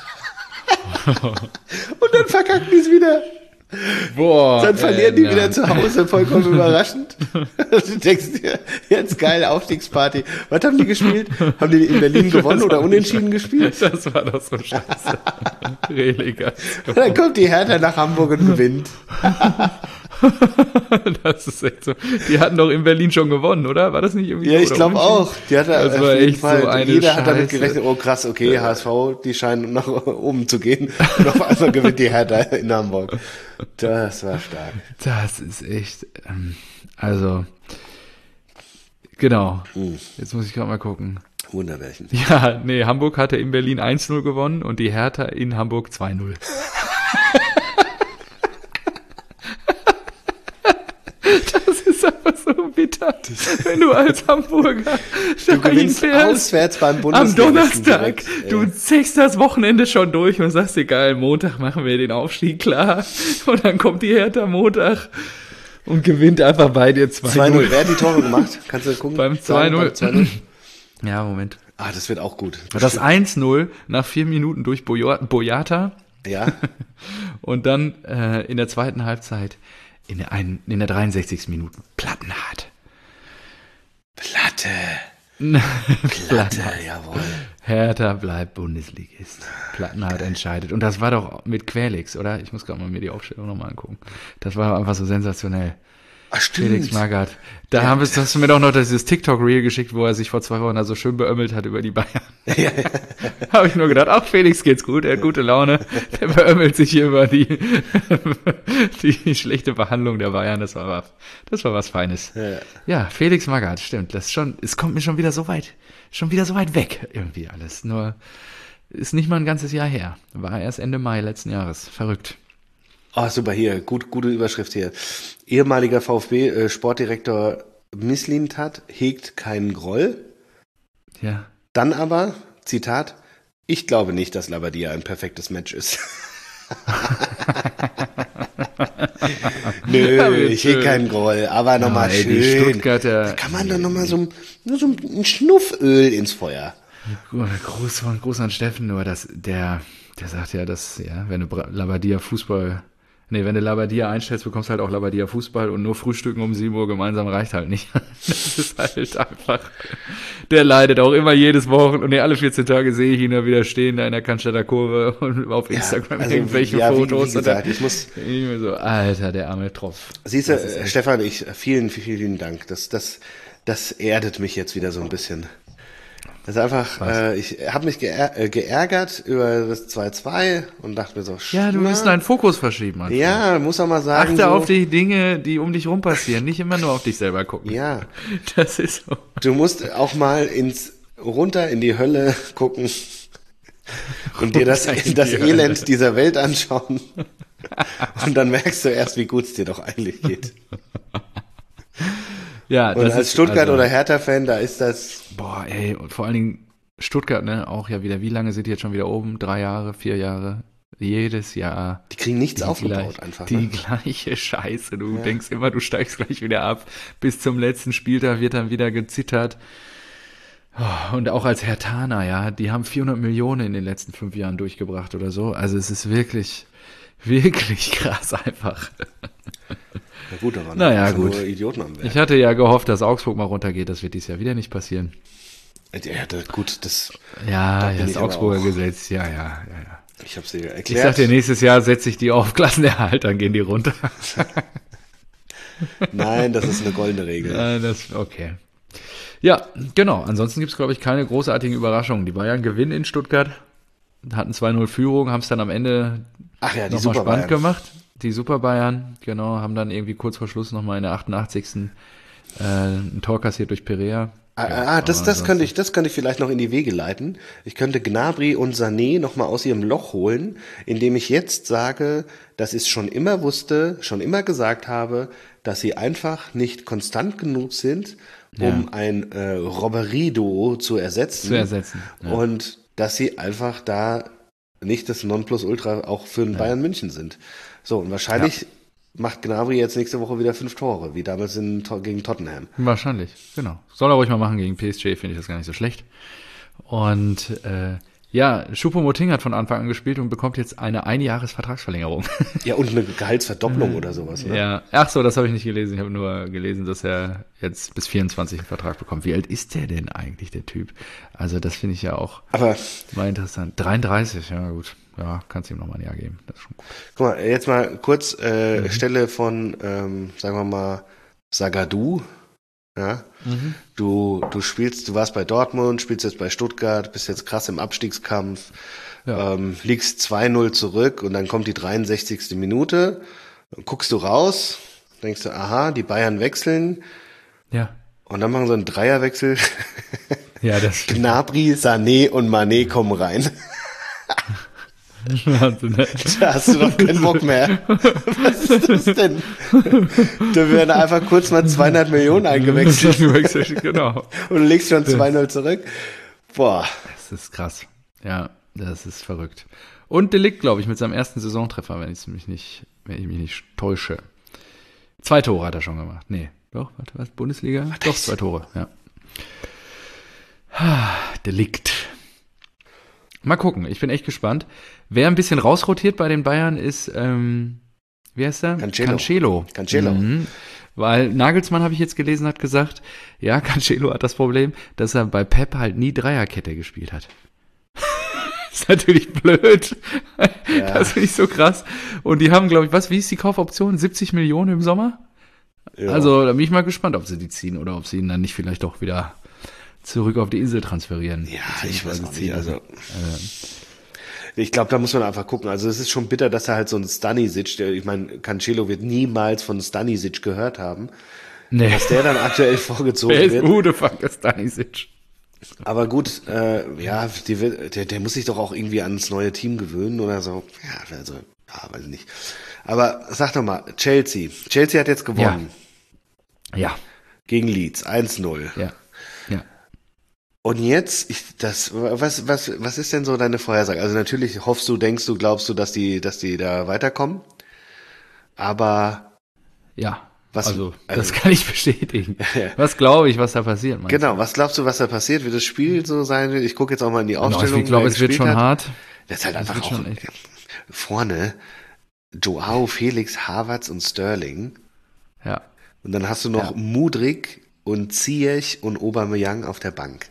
Und dann verkacken die es wieder. Boah. Dann verlieren die ja. wieder zu Hause, vollkommen überraschend. Du denkst dir, jetzt geile Aufstiegsparty. Was haben die gespielt? Haben die in Berlin gewonnen oder unentschieden gespielt? Das war doch so scheiße. Relegation. Dann kommt die Hertha nach Hamburg und gewinnt. Das ist echt so. Die hatten doch in Berlin schon gewonnen, oder? War das nicht irgendwie Ja, so? ich Oder glaube unentschieden? auch. Die hatte Das auf war jeden echt Fall, so eine jeder hat damit Scheiße. gerechnet, oh krass, okay, H S V, die scheinen nach oben zu gehen. Und auf einmal gewinnt die Hertha in Hamburg. Das war stark. Das ist echt, ähm, also, genau. Hm. Jetzt muss ich gerade mal gucken. Wunderbärchen. Ja, nee, Hamburg hatte in Berlin eins null gewonnen und die Hertha in Hamburg zwei null. Das ist einfach so bitter, wenn du als Hamburger Du gewinnst reinfährst. auswärts beim Am Bundesligisten Donnerstag, direkt, ey. du zechst das Wochenende schon durch und sagst dir, geil, Montag machen wir den Aufstieg klar. Und dann kommt die Hertha Montag und gewinnt einfach bei dir zwei zwei null. null. Wer hat die Tore gemacht? Kannst du gucken? Beim Sagen, zwei null. beim zwei null. Ja, Moment. Ah, das wird auch gut. Das eins null nach vier Minuten durch Boyo- Boyata Ja. und dann äh, in der zweiten Halbzeit in der, ein, in der dreiundsechzigsten Minute plattenhart. Platte. Platte, Plattenhart. jawohl. Hertha bleibt Bundesligist. Plattenhardt entscheidet. Und das war doch mit Quälix, oder? Ich muss gerade mal mir die Aufstellung nochmal angucken. Das war einfach so sensationell. Ach, stimmt. Felix Magath. Da Ja. haben wir, hast du mir doch noch dieses TikTok-Reel geschickt, wo er sich vor zwei Wochen da so schön beömmelt hat über die Bayern. Ja, ja. Habe ich nur gedacht, ach, Felix geht's gut, er hat gute Laune. Der beömmelt sich hier über die, die schlechte Behandlung der Bayern. Das war was, das war was Feines. Ja. Ja, Felix Magath, stimmt. Das ist schon, es kommt mir schon wieder so weit, schon wieder so weit weg, irgendwie alles. Nur, ist nicht mal ein ganzes Jahr her. War erst Ende Mai letzten Jahres. Verrückt. Oh, super, hier, gut, gute Überschrift hier. Ehemaliger VfB-Sportdirektor Mislintat hegt keinen Groll. Ja. Dann aber, Zitat, ich glaube nicht, dass Labadia ein perfektes Match ist. Nö, Ja, ich heg keinen Groll, aber nochmal ey, die schön. Stuttgarter- Da kann man doch nochmal so, ein- nur so ein Schnufföl ins Feuer. Gruß von Gruß an Steffen, nur dass der, der sagt ja, dass, ja, wenn du Bra- Labadia Fußball, nee, wenn du Labadia einstellst, bekommst du halt auch Labadia Fußball und nur Frühstücken um sieben Uhr gemeinsam reicht halt nicht. Das ist halt einfach, der leidet auch immer jedes Wochen und nee, alle vierzehn Tage sehe ich ihn da wieder stehen, da in der Cannstatter Kurve und auf Instagram also, irgendwelche ja, wie- Fotos. wie gesagt, und ich muss- dann, ich mir so, Alter, der arme Tropf. Siehst du, Das ist echt- Stefan, ich, vielen, vielen, vielen Dank. Das, das, das erdet mich jetzt wieder so ein bisschen. Das ist einfach, äh, ich habe mich geär, äh, geärgert über das zwei zwei und dachte mir so, Ja, du na, musst deinen Fokus verschieben. Einfach. Ja, muss auch mal sagen. Achte so, auf die Dinge, die um dich rum passieren, nicht immer nur auf dich selber gucken. Ja, Das ist so. du musst auch mal ins runter in die Hölle gucken und dir das, das Elend dieser Welt anschauen. Und dann merkst du erst, wie gut es dir doch eigentlich geht. Ja, und das als ist, Stuttgart- also, oder Hertha-Fan, da ist das... Boah, ey, und vor allen Dingen Stuttgart, ne, auch ja wieder, wie lange sind die jetzt schon wieder oben? Drei Jahre, vier Jahre? Jedes Jahr. Die kriegen nichts die aufgebaut gleich, einfach. Die Ne? gleiche Scheiße. Du Ja. denkst immer, du steigst gleich wieder ab. Bis zum letzten Spieltag wird dann wieder gezittert. Und auch als Herthaner, ja, die haben vierhundert Millionen in den letzten fünf Jahren durchgebracht oder so. Also es ist wirklich, wirklich krass einfach. Na gut, da waren Naja, einfach gut. nur Idioten am Werk. Ich hatte ja gehofft, dass Augsburg mal runtergeht. Das wird dieses Jahr wieder nicht passieren. Ja, das, gut, das... Ja, Da ja, bin das ich aber Augsburger auch- Gesetz, ja, ja, ja, ja. Ich hab's dir erklärt. Ich sag dir, nächstes Jahr setze ich die auf Klassenerhalt, dann gehen die runter. Nein, das ist eine goldene Regel. Ja, das, okay. Ja, genau. Ansonsten gibt's glaube ich, keine großartigen Überraschungen. Die Bayern gewinnen in Stuttgart, hatten zwei null Führung, haben es dann am Ende Ach ja, die nochmal Super spannend Bayern. gemacht. Die Super Bayern, genau, haben dann irgendwie kurz vor Schluss nochmal in der achtundachtzigsten Äh, ein Tor kassiert durch Perea. Ah, Ja, ah, das, aber das, könnte ansonsten- ich, das könnte ich vielleicht noch in die Wege leiten. Ich könnte Gnabry und Sané nochmal aus ihrem Loch holen, indem ich jetzt sage, dass ich es schon immer wusste, schon immer gesagt habe, dass sie einfach nicht konstant genug sind, um Ja. ein äh, Robberie-Duo zu ersetzen. Zu ersetzen, ja. Und dass sie einfach da nicht das Nonplusultra auch für den Bayern München sind. So, und wahrscheinlich macht Gnabry jetzt nächste Woche wieder fünf Tore, wie damals in, gegen Tottenham. Wahrscheinlich, genau. Soll er ruhig mal machen gegen P S G, finde ich das gar nicht so schlecht. Und äh, ja, Choupo-Moting hat von Anfang an gespielt und bekommt jetzt eine Einjahresvertragsverlängerung. Ja, und eine Gehaltsverdopplung oder sowas, ne? Ja, ach so, das habe ich nicht gelesen. Ich habe nur gelesen, dass er jetzt bis vierundzwanzig einen Vertrag bekommt. Wie alt ist der denn eigentlich, der Typ? Also das finde ich ja auch Aber mal interessant. dreiunddreißig, ja gut. Ja, kannst ihm noch mal ein Jahr geben. Das ist schon gut. guck mal, jetzt mal kurz äh, Mhm. Stelle von, ähm, sagen wir mal, Zagadou. Ja, Mhm. du, du spielst, du warst bei Dortmund, spielst jetzt bei Stuttgart, bist jetzt krass im Abstiegskampf, Ja. ähm, liegst zwei null zurück und dann kommt die dreiundsechzigste Minute, dann guckst du raus, denkst du, aha, die Bayern wechseln Ja. und dann machen sie einen Dreierwechsel. Ja, das Gnabry, Sané und Mané kommen rein. Wahnsinn, ne? Da hast du doch keinen Bock mehr. Was ist das denn? Da werden einfach kurz mal zweihundert Millionen eingewechselt Eingewechselt, genau. und du legst schon zwei null zurück. Boah. Das ist krass. Ja, das ist verrückt. Und Delikt, glaube ich, mit seinem ersten Saisontreffer, wenn ich mich nicht, wenn ich mich nicht täusche. Zwei Tore hat er schon gemacht. Nee, doch, warte, was? Bundesliga? Was? Doch, zwei Tore, ja. Ah, Delikt. Mal gucken, ich bin echt gespannt. Wer ein bisschen rausrotiert bei den Bayern ist, ähm, wie heißt der? Cancelo. Cancelo. Cancelo. Mhm. Weil Nagelsmann, habe ich jetzt gelesen, hat gesagt, ja, Cancelo hat das Problem, dass er bei Pep halt nie Dreierkette gespielt hat. Ist natürlich blöd. Ja. Das finde ich so krass. Und die haben, glaube ich, was, wie ist die Kaufoption? siebzig Millionen im Sommer? Ja. Also, da bin ich mal gespannt, ob sie die ziehen oder ob sie ihn dann nicht vielleicht doch wieder zurück auf die Insel transferieren. Ja, ich weiß Beziehungsweise auch nicht. ziehen. Also, ich glaube, da muss man einfach gucken. Also es ist schon bitter, dass er halt so ein Stanisic, der, ich meine, Cancelo wird niemals von Stanisic gehört haben, Nee, dass der dann aktuell vorgezogen wer ist wird. Ude Stanisic? Aber gut, äh, ja, die, wird- der, der muss sich doch auch irgendwie ans neue Team gewöhnen oder so. Ja, also, ja, weiß ich nicht. Aber sag doch mal, Chelsea. Chelsea hat jetzt gewonnen Ja, gegen Leeds, eins null. ja, ja. Und jetzt, ich, das, was, was, was ist denn so deine Vorhersage? Also natürlich hoffst du, denkst du, glaubst du, dass die, dass die da weiterkommen. Aber Ja, Was- also, also- das kann ich bestätigen. Ja. Was glaube ich, was da passiert? meinst genau, was glaubst du, was da passiert? Wird das Spiel so sein? Ich gucke jetzt auch mal in die du? Genau, Aufstellung. ich glaube, wer es wird gespielt schon hat. hart. Das ist halt Es einfach wird auch schon echt- vorne Joao, Felix, Havertz und Sterling. Ja, Und dann hast du noch Ja. Mudryk und Ziyech und Aubameyang auf der Bank.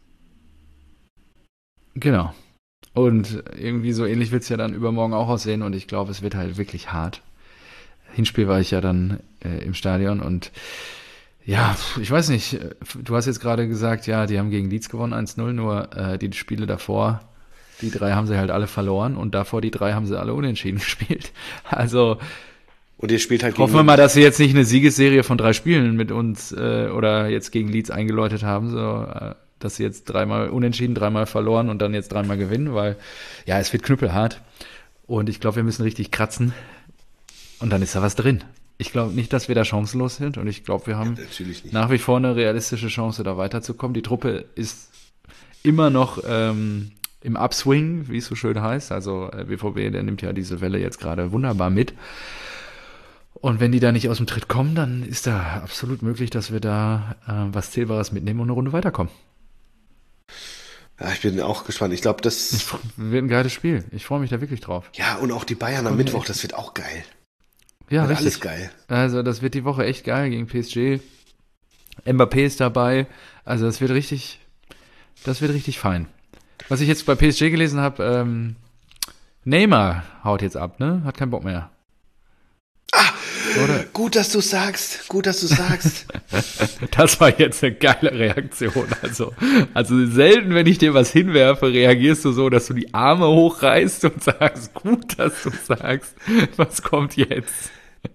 genau. Und irgendwie so ähnlich wird es ja dann übermorgen auch aussehen und ich glaube, es wird halt wirklich hart. Hinspiel war ich ja dann äh, im Stadion und ja, ich weiß nicht, äh, du hast jetzt gerade gesagt, ja, die haben gegen Leeds gewonnen, eins null, nur äh, die Spiele davor, die drei haben sie halt alle verloren und davor die drei haben sie alle unentschieden gespielt. Also Und ihr spielt halt hoffen wir mal, dass sie jetzt nicht eine Siegesserie von drei Spielen mit uns äh, oder jetzt gegen Leeds eingeläutet haben. So, äh, dass sie jetzt dreimal unentschieden, dreimal verloren und dann jetzt dreimal gewinnen, weil ja, es wird knüppelhart. Und ich glaube, wir müssen richtig kratzen. Und dann ist da was drin. Ich glaube nicht, dass wir da chancenlos sind. Und ich glaube, wir haben ja, nach wie vor eine realistische Chance, da weiterzukommen. Die Truppe ist immer noch ähm, im Upswing, wie es so schön heißt. Also äh, B V B, der nimmt ja diese Welle jetzt gerade wunderbar mit. Und wenn die da nicht aus dem Tritt kommen, dann ist da absolut möglich, dass wir da äh, was Zählbares mitnehmen und eine Runde weiterkommen. Ja, ich bin auch gespannt. Ich glaube, das Ich, wird ein geiles Spiel. Ich freue mich da wirklich drauf. Ja, und auch die Bayern am Mittwoch, das wird auch geil. Ja, wird richtig. Alles geil. Also das wird die Woche echt geil gegen P S G. Mbappé ist dabei. Also das wird richtig, das wird richtig fein. Was ich jetzt bei P S G gelesen habe, ähm, Neymar haut jetzt ab, ne? Hat keinen Bock mehr. Ah, Oder? Gut, dass du sagst. Gut, dass du sagst. Das war jetzt eine geile Reaktion. Also, also selten, wenn ich dir was hinwerfe, reagierst du so, dass du die Arme hochreißt und sagst, gut, dass du sagst. Was kommt jetzt?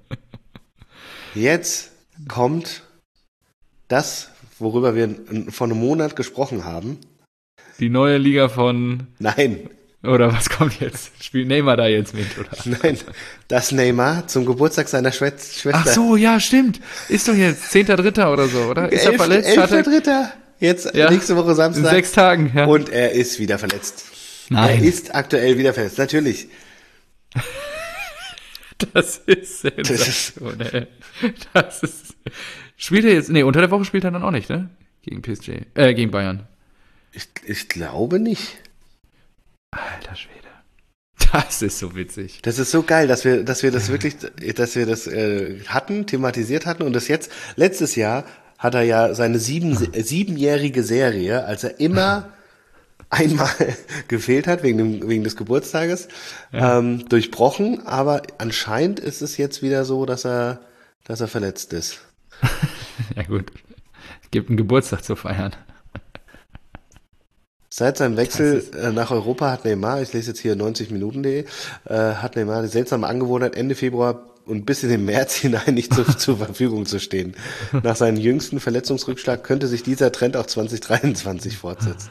Jetzt kommt das, worüber wir vor einem Monat gesprochen haben. Die neue Liga von... Nein. Oder was kommt jetzt? Spielt Neymar da jetzt mit, oder? Nein, das Neymar zum Geburtstag seiner Schwester. Ach so, ja, stimmt. Ist doch jetzt zehnter Dritter oder so, oder? Ist Elf, er verletzt? elfter Dritter Jetzt ja, nächste Woche Samstag. In sechs Tagen, ja. Und er ist wieder verletzt. Nein. Er ist aktuell wieder verletzt, natürlich. Das ist sensationell. Das ist... Spielt er jetzt... Nee, unter der Woche spielt er dann auch nicht, ne? Gegen P S G. Äh, gegen Bayern. Ich, ich glaube nicht. Alter Schwede. Das ist so witzig. Das ist so geil, dass wir, dass wir das wirklich, dass wir das äh, hatten, thematisiert hatten und das jetzt, letztes Jahr hat er ja seine sieben, siebenjährige Serie, als er immer einmal gefehlt hat, wegen dem, wegen des Geburtstages, ja. ähm, durchbrochen, aber anscheinend ist es jetzt wieder so, dass er, dass er verletzt ist. Ja gut. Es gibt einen Geburtstag zu feiern. Seit seinem Wechsel nach Europa hat Neymar, ich lese jetzt hier neunzig minuten punkt de, äh, hat Neymar die seltsame Angewohnheit, Ende Februar und bis in den März hinein nicht zu, zur Verfügung zu stehen. Nach seinem jüngsten Verletzungsrückschlag könnte sich dieser Trend auch zwanzig dreiundzwanzig fortsetzen.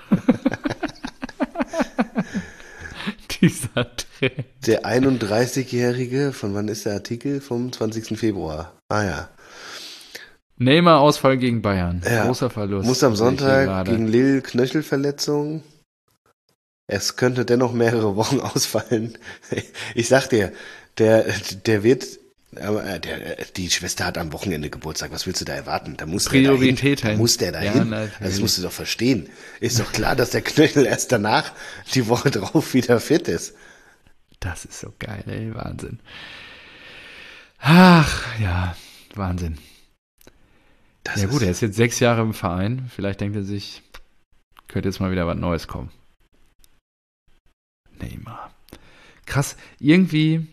Dieser Trend. Der einunddreißigjährige, von wann ist der Artikel? Vom zwanzigsten Februar. Ah ja. Neymar-Ausfall gegen Bayern. Ja. Großer Verlust. Muss am Sonntag gegen Lille Knöchelverletzung. Es könnte dennoch mehrere Wochen ausfallen. Ich sag dir, der, der wird, aber der, die Schwester hat am Wochenende Geburtstag. Was willst du da erwarten? Da muss Priorität der dahin. Da muss der dahin. Ja, also das musst du doch verstehen. Ist doch klar, dass der Knöchel erst danach die Woche drauf wieder fit ist. Das ist so geil, ey. Wahnsinn. Ach, ja. Wahnsinn. Das ja gut, er ist jetzt sechs Jahre im Verein. Vielleicht denkt er sich, könnte jetzt mal wieder was Neues kommen. Neymar. Krass, irgendwie,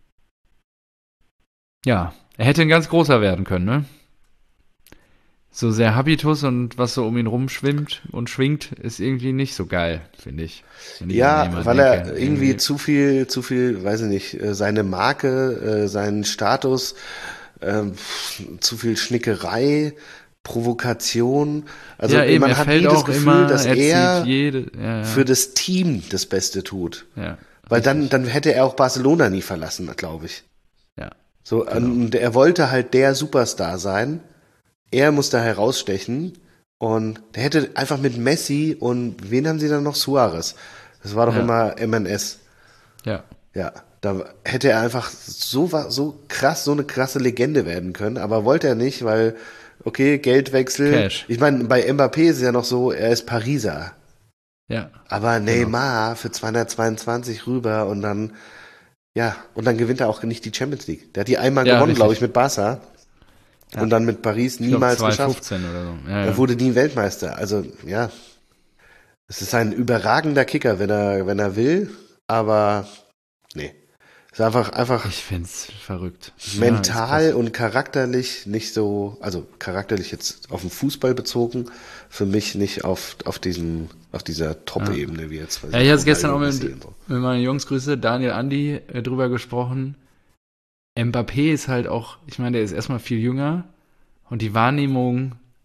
ja, er hätte ein ganz großer werden können, ne? So sehr Habitus und was so um ihn rumschwimmt und schwingt, ist irgendwie nicht so geil, finde ich. ich. Ja, weil denke. er irgendwie, irgendwie zu viel, zu viel, weiß ich nicht, seine Marke, seinen Status, Ähm, zu viel Schnickerei, Provokation. Also ja, eben, man hat nie das Gefühl, immer, dass er, er jede, ja, ja. für das Team das Beste tut. Ja, Weil dann, dann hätte er auch Barcelona nie verlassen, glaube ich. Ja. So, genau. Und er wollte halt der Superstar sein. Er muss da herausstechen. Und der hätte einfach mit Messi und wen haben sie dann noch? Suarez. Das war doch ja. immer M N S. Ja. Ja. Da hätte er einfach so, so krass, so eine krasse Legende werden können, aber wollte er nicht, weil, okay, Geldwechsel. Cash. Ich meine, bei Mbappé ist es ja noch so, er ist Pariser. Ja. Aber Neymar genau. für zweihundertzweiundzwanzig rüber und dann, ja, und dann gewinnt er auch nicht die Champions League. Der hat die einmal ja, gewonnen, glaube ich, mit Barca. Ja. Und dann mit Paris niemals ich glaub, geschafft. zweitausendfünfzehn oder so. Ja, er ja. wurde nie Weltmeister. Also, ja. Es ist ein überragender Kicker, wenn er, wenn er will, aber, nee. Ist einfach, einfach. Ich find's verrückt. Mental ja, und charakterlich nicht so, also charakterlich jetzt auf den Fußball bezogen, für mich nicht auf, auf diesen, auf dieser Top-Ebene ja. wie jetzt. Ja, ich hatte gestern auch mit, so. mit meinen Jungs, Grüße, Daniel Andi, äh, drüber gesprochen. Mbappé ist halt auch, ich meine, der ist erstmal viel jünger und die Wahrnehmung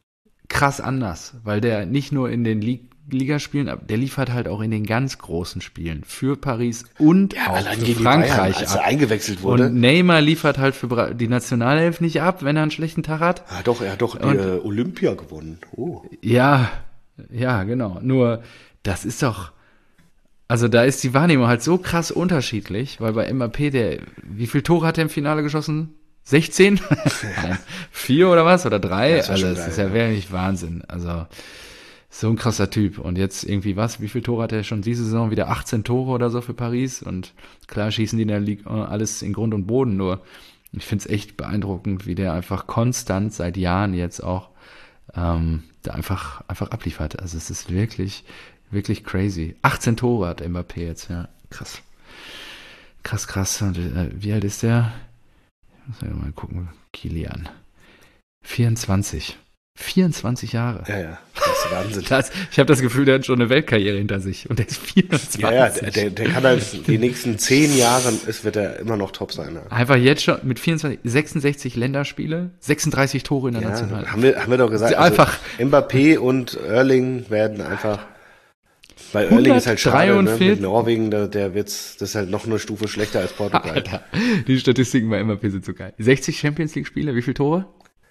krass anders, weil der nicht nur in den Lig- Ligaspielen, der liefert halt auch in den ganz großen Spielen für Paris und Ja, auch allein für gegen die Frankreich Bayern, als er ab. eingewechselt wurde. Und Neymar liefert halt für Bra- die Nationalelf nicht ab, wenn er einen schlechten Tag hat. Ah, doch, er hat doch die Und- äh, Olympia gewonnen. Oh. Ja, ja, genau. Nur, das ist doch, also da ist die Wahrnehmung halt so krass unterschiedlich, weil bei Mbappé, der, wie viel Tore hat er im Finale geschossen? sechzehn? Nein, vier oder was? Oder drei? Ja, das war also, schon das geil, ist ja ja. wirklich Wahnsinn. Also, so ein krasser Typ. Und jetzt irgendwie was? Wie viele Tore hat er schon diese Saison? Wieder achtzehn Tore oder so für Paris. Und klar schießen die in der Liga alles in Grund und Boden. Nur, ich finde es echt beeindruckend, wie der einfach konstant seit Jahren jetzt auch ähm, da einfach, einfach abliefert. Also es ist wirklich, wirklich crazy. achtzehn Tore hat Mbappé jetzt, ja. Krass. Krass, krass. Und äh, wie alt ist der? Muss ich mal gucken. Kilian. vierundzwanzig. vierundzwanzig Jahre. Ja, ja, das ist Wahnsinn. Das, ich habe das Gefühl, der hat schon eine Weltkarriere hinter sich. Und der ist vierundzwanzig. Ja, ja, der, der, der kann halt die nächsten zehn Jahre, es wird er immer noch top sein. Ja. Einfach jetzt schon mit vierundzwanzig, sechsundsechzig Länderspiele, sechsunddreißig Tore in der Ja, National. haben wir, haben wir doch gesagt, Sie einfach- Mbappé und Erling werden einfach, bei Erling ist halt schade, ne, hundertdreiundvierzig mit Norwegen, der, der wird's, das ist halt noch eine Stufe schlechter als Portugal. Alter, die Statistiken bei Mbappé sind so geil. sechzig Champions League Spiele, wie viele Tore?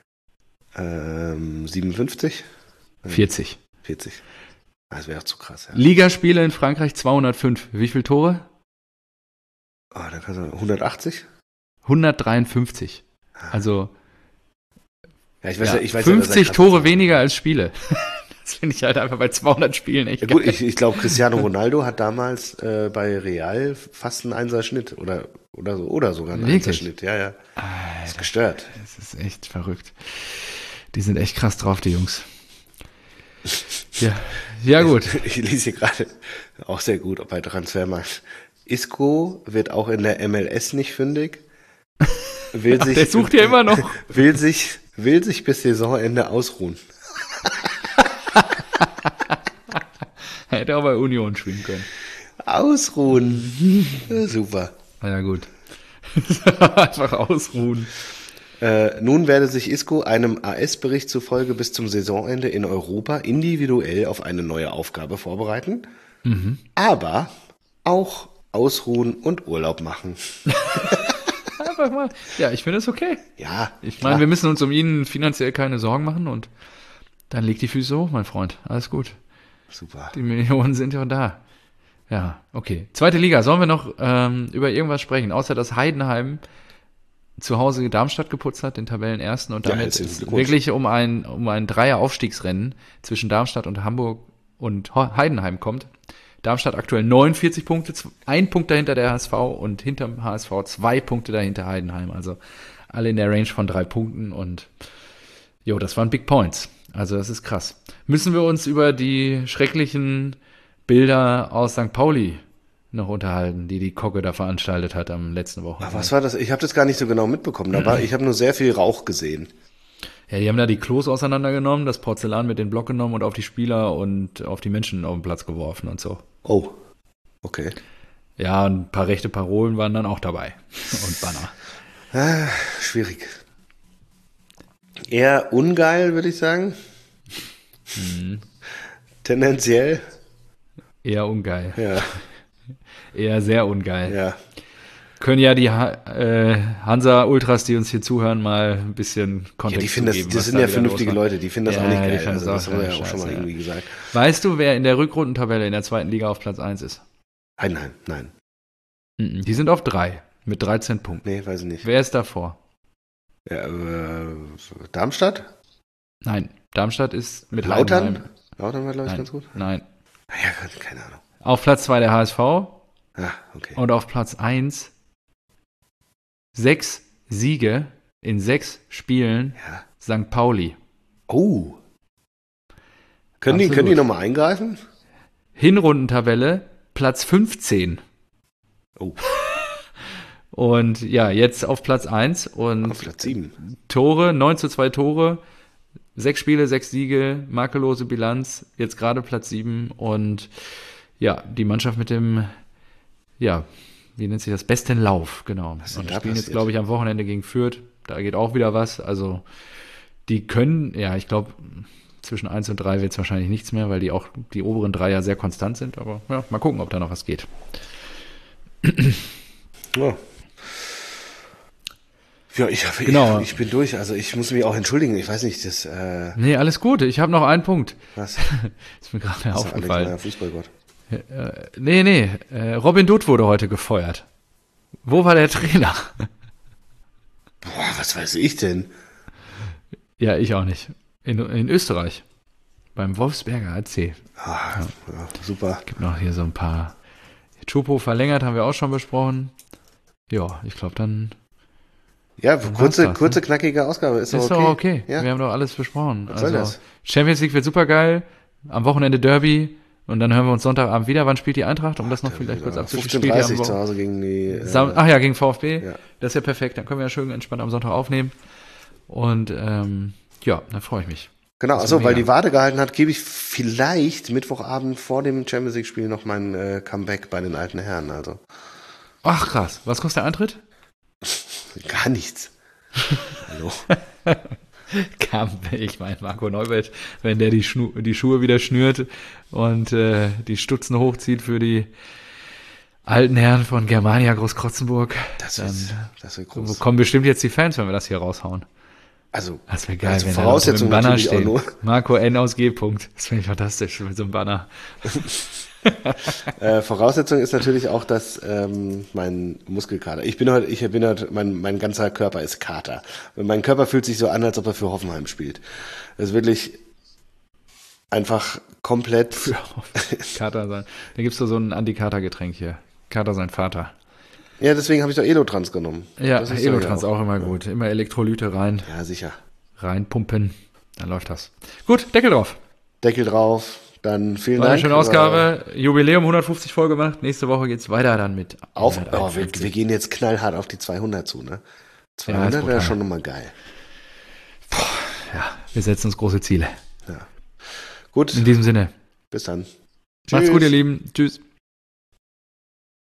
Ähm, siebenundfünfzig? vierzig. vierzig. Das wäre auch zu krass, ja. Ligaspiele in Frankreich zweihundertfünf. Wie viele Tore? Oh, da kannst du hundertachtzig? hundertdreiundfünfzig. Also Ja, ich weiß ja, ja, ich weiß ja, fünfzig dass er krass Tore ist. weniger als Spiele. Das finde ich halt einfach bei zweihundert Spielen echt Ja, gut, geil. ich, ich glaube, Cristiano Ronaldo hat damals äh, bei Real fast einen Einser-Schnitt oder, oder so, oder sogar einen Wirklich? Einser-Schnitt. Ja, ja. Das ist gestört. Das ist echt verrückt. Die sind echt krass drauf, die Jungs. Ja, ja gut. Ich lese hier gerade, auch sehr gut, bei Transfermarkt. Isco wird auch in der M L S nicht fündig. Will sich, Der sucht ja immer noch. Will sich, will sich bis Saisonende ausruhen. Hätte auch bei Union spielen können. Ausruhen. Ja, super. Ja gut. Einfach ausruhen. Äh, nun werde sich Isco einem A S-Bericht zufolge bis zum Saisonende in Europa individuell auf eine neue Aufgabe vorbereiten, Mhm. aber auch ausruhen und Urlaub machen. Einfach mal. Ja, ich finde es okay. Ja, Ich klar. meine, wir müssen uns um ihn finanziell keine Sorgen machen und dann leg die Füße hoch, mein Freund. Alles gut. Super. Die Millionen sind ja da. Ja, okay. Zweite Liga. Sollen wir noch ähm, über irgendwas sprechen? Außer, dass Heidenheim zu Hause Darmstadt geputzt hat, den Tabellenersten, und Ja, damit herzlichen es Glückwunsch. wirklich um ein, um ein Dreier-Aufstiegsrennen zwischen Darmstadt und Hamburg und Ho- Heidenheim kommt. Darmstadt aktuell neunundvierzig Punkte, z- ein Punkt dahinter der H S V und hinterm H S V zwei Punkte dahinter Heidenheim. Also alle in der Range von drei Punkten und jo, das waren Big Points. Also das ist krass. Müssen wir uns über die schrecklichen Bilder aus Sankt Pauli noch unterhalten, die die Kogge da veranstaltet hat am letzten Wochenende? Ah, was war das? Ich habe das gar nicht so genau mitbekommen. Da war, ich habe nur sehr viel Rauch gesehen. Ja, die haben da die Klos auseinandergenommen, das Porzellan mit den Block genommen und auf die Spieler und auf die Menschen auf den Platz geworfen und so. Oh, okay. Ja, und ein paar rechte Parolen waren dann auch dabei. Und Banner. Ah, schwierig. Eher ungeil, würde ich sagen. Mhm. Tendenziell. Eher ungeil. Ja, Eher sehr ungeil. ja. Können ja die ha äh, Hansa-Ultras, die uns hier zuhören, mal ein bisschen Ja, Kontext die finden das, geben, das was sind da ja wieder vernünftige los war. Leute, die finden das Ja, auch nicht die geil. finden Also, das das auch haben wir ja geil, auch schon mal scheiße, irgendwie gesagt. Weißt du, wer in der Rückrundentabelle in der zweiten Liga auf Platz eins ist? Heidenheim, nein. Mhm, die sind auf drei mit dreizehn Punkten. Nee, weiß ich nicht. Wer ist davor? Ja, äh, Darmstadt? Nein, Darmstadt ist mit Lautern? Heidenheim. Lautern war, glaube ich, Nein, ganz gut. nein. Ja, keine Ahnung. Auf Platz zwei der H S V Ah, okay. und auf Platz eins sechs Siege in sechs Spielen Ja. Sankt Pauli. Oh. Können die, Absolut. können die nochmal eingreifen? Hinrundentabelle Platz fünfzehn. Oh, Und ja, jetzt auf Platz eins und auf Platz sieben. Tore, neun zu zwei Tore, sechs Spiele, sechs Siege, makellose Bilanz, jetzt gerade Platz sieben und ja, die Mannschaft mit dem, ja, wie nennt sich das, besten Lauf, genau. Was ist denn Und da spielen jetzt, passiert? glaube ich, am Wochenende gegen Fürth, da geht auch wieder was, also die können, ja, ich glaube, zwischen eins und drei wird es wahrscheinlich nichts mehr, weil die auch die oberen drei ja sehr konstant sind. Aber ja, mal gucken, ob da noch was geht. Ja. Ja, ich, ich, genau. ich bin durch. Also ich muss mich auch entschuldigen. Ich weiß nicht, das... Äh nee, alles gut. Ich habe noch einen Punkt. Was? Ist mir gerade aufgefallen. Alex Fußballgott. Äh, nee, nee. Äh, Robin Dutt wurde heute gefeuert. Wo war der Trainer? Boah, was weiß ich denn? Ja, ich auch nicht. In, in Österreich. Beim Wolfsberger A C. Ah, ja. Ja, super. Gibt noch hier so ein paar... Chupo verlängert, haben wir auch schon besprochen. Ja, ich glaube dann... Ja, kurze, das, kurze, ne? knackige Ausgabe. Ist, ist doch okay. Doch okay. Ja? Wir haben doch alles besprochen. Was soll also, das? Champions League wird super geil. Am Wochenende Derby. Und dann hören wir uns Sonntagabend wieder. Wann spielt die Eintracht? Um Ach, das noch vielleicht kurz abzuschließen. fünfzehn Uhr dreißig zu Hause gegen die... Äh, Ach ja, gegen VfB. Ja. Das ist ja perfekt. Dann können wir ja schön entspannt am Sonntag aufnehmen. Und ähm, ja, dann freue ich mich. Genau, also weil die Wade gehalten hat, gebe ich vielleicht Mittwochabend vor dem Champions League Spiel noch mein äh, Comeback bei den alten Herren. Also. Ach krass. Was kostet der Eintritt? Gar nichts. Hallo. Ich meine, Marco Neubert, wenn der die, Schnu- die Schuhe wieder schnürt und äh, die Stutzen hochzieht für die alten Herren von Germania Großkrotzenburg, das dann ist, das wird groß. Kommen bestimmt jetzt die Fans, wenn wir das hier raushauen. Also, das wäre geil, also wenn Voraussetzung da mit dem Banner steht. Marco N aus G. -Punkt. Das finde ich fantastisch mit so einem Banner. äh, Voraussetzung ist natürlich auch, dass ähm, mein Muskelkater. Ich bin heute, ich bin heute, mein mein ganzer Körper ist Kater. Und mein Körper fühlt sich so an, als ob er für Hoffenheim spielt. Das ist wirklich einfach komplett. Für Kater sein. Da gibt's doch so ein Anti-Kater-Getränk hier. Kater sein Vater. Ja, deswegen habe ich doch Elotrans genommen. Ja, Elotrans auch, auch immer gut. Immer Elektrolyte rein. Ja, sicher. Reinpumpen. Dann läuft das. Gut, Deckel drauf. Deckel drauf. Dann vielen War Dank. Eine schöne Ausgabe. Jubiläum hundertfünfzig voll gemacht. Nächste Woche geht's weiter dann mit. Auf, oh, wir, wir gehen jetzt knallhart auf die zweihundert zu, ne? zweihundert ja, wäre schon nochmal geil. Puh, ja, wir setzen uns große Ziele. Ja. Gut. In diesem Sinne. Bis dann. Macht's gut, ihr Lieben. Tschüss.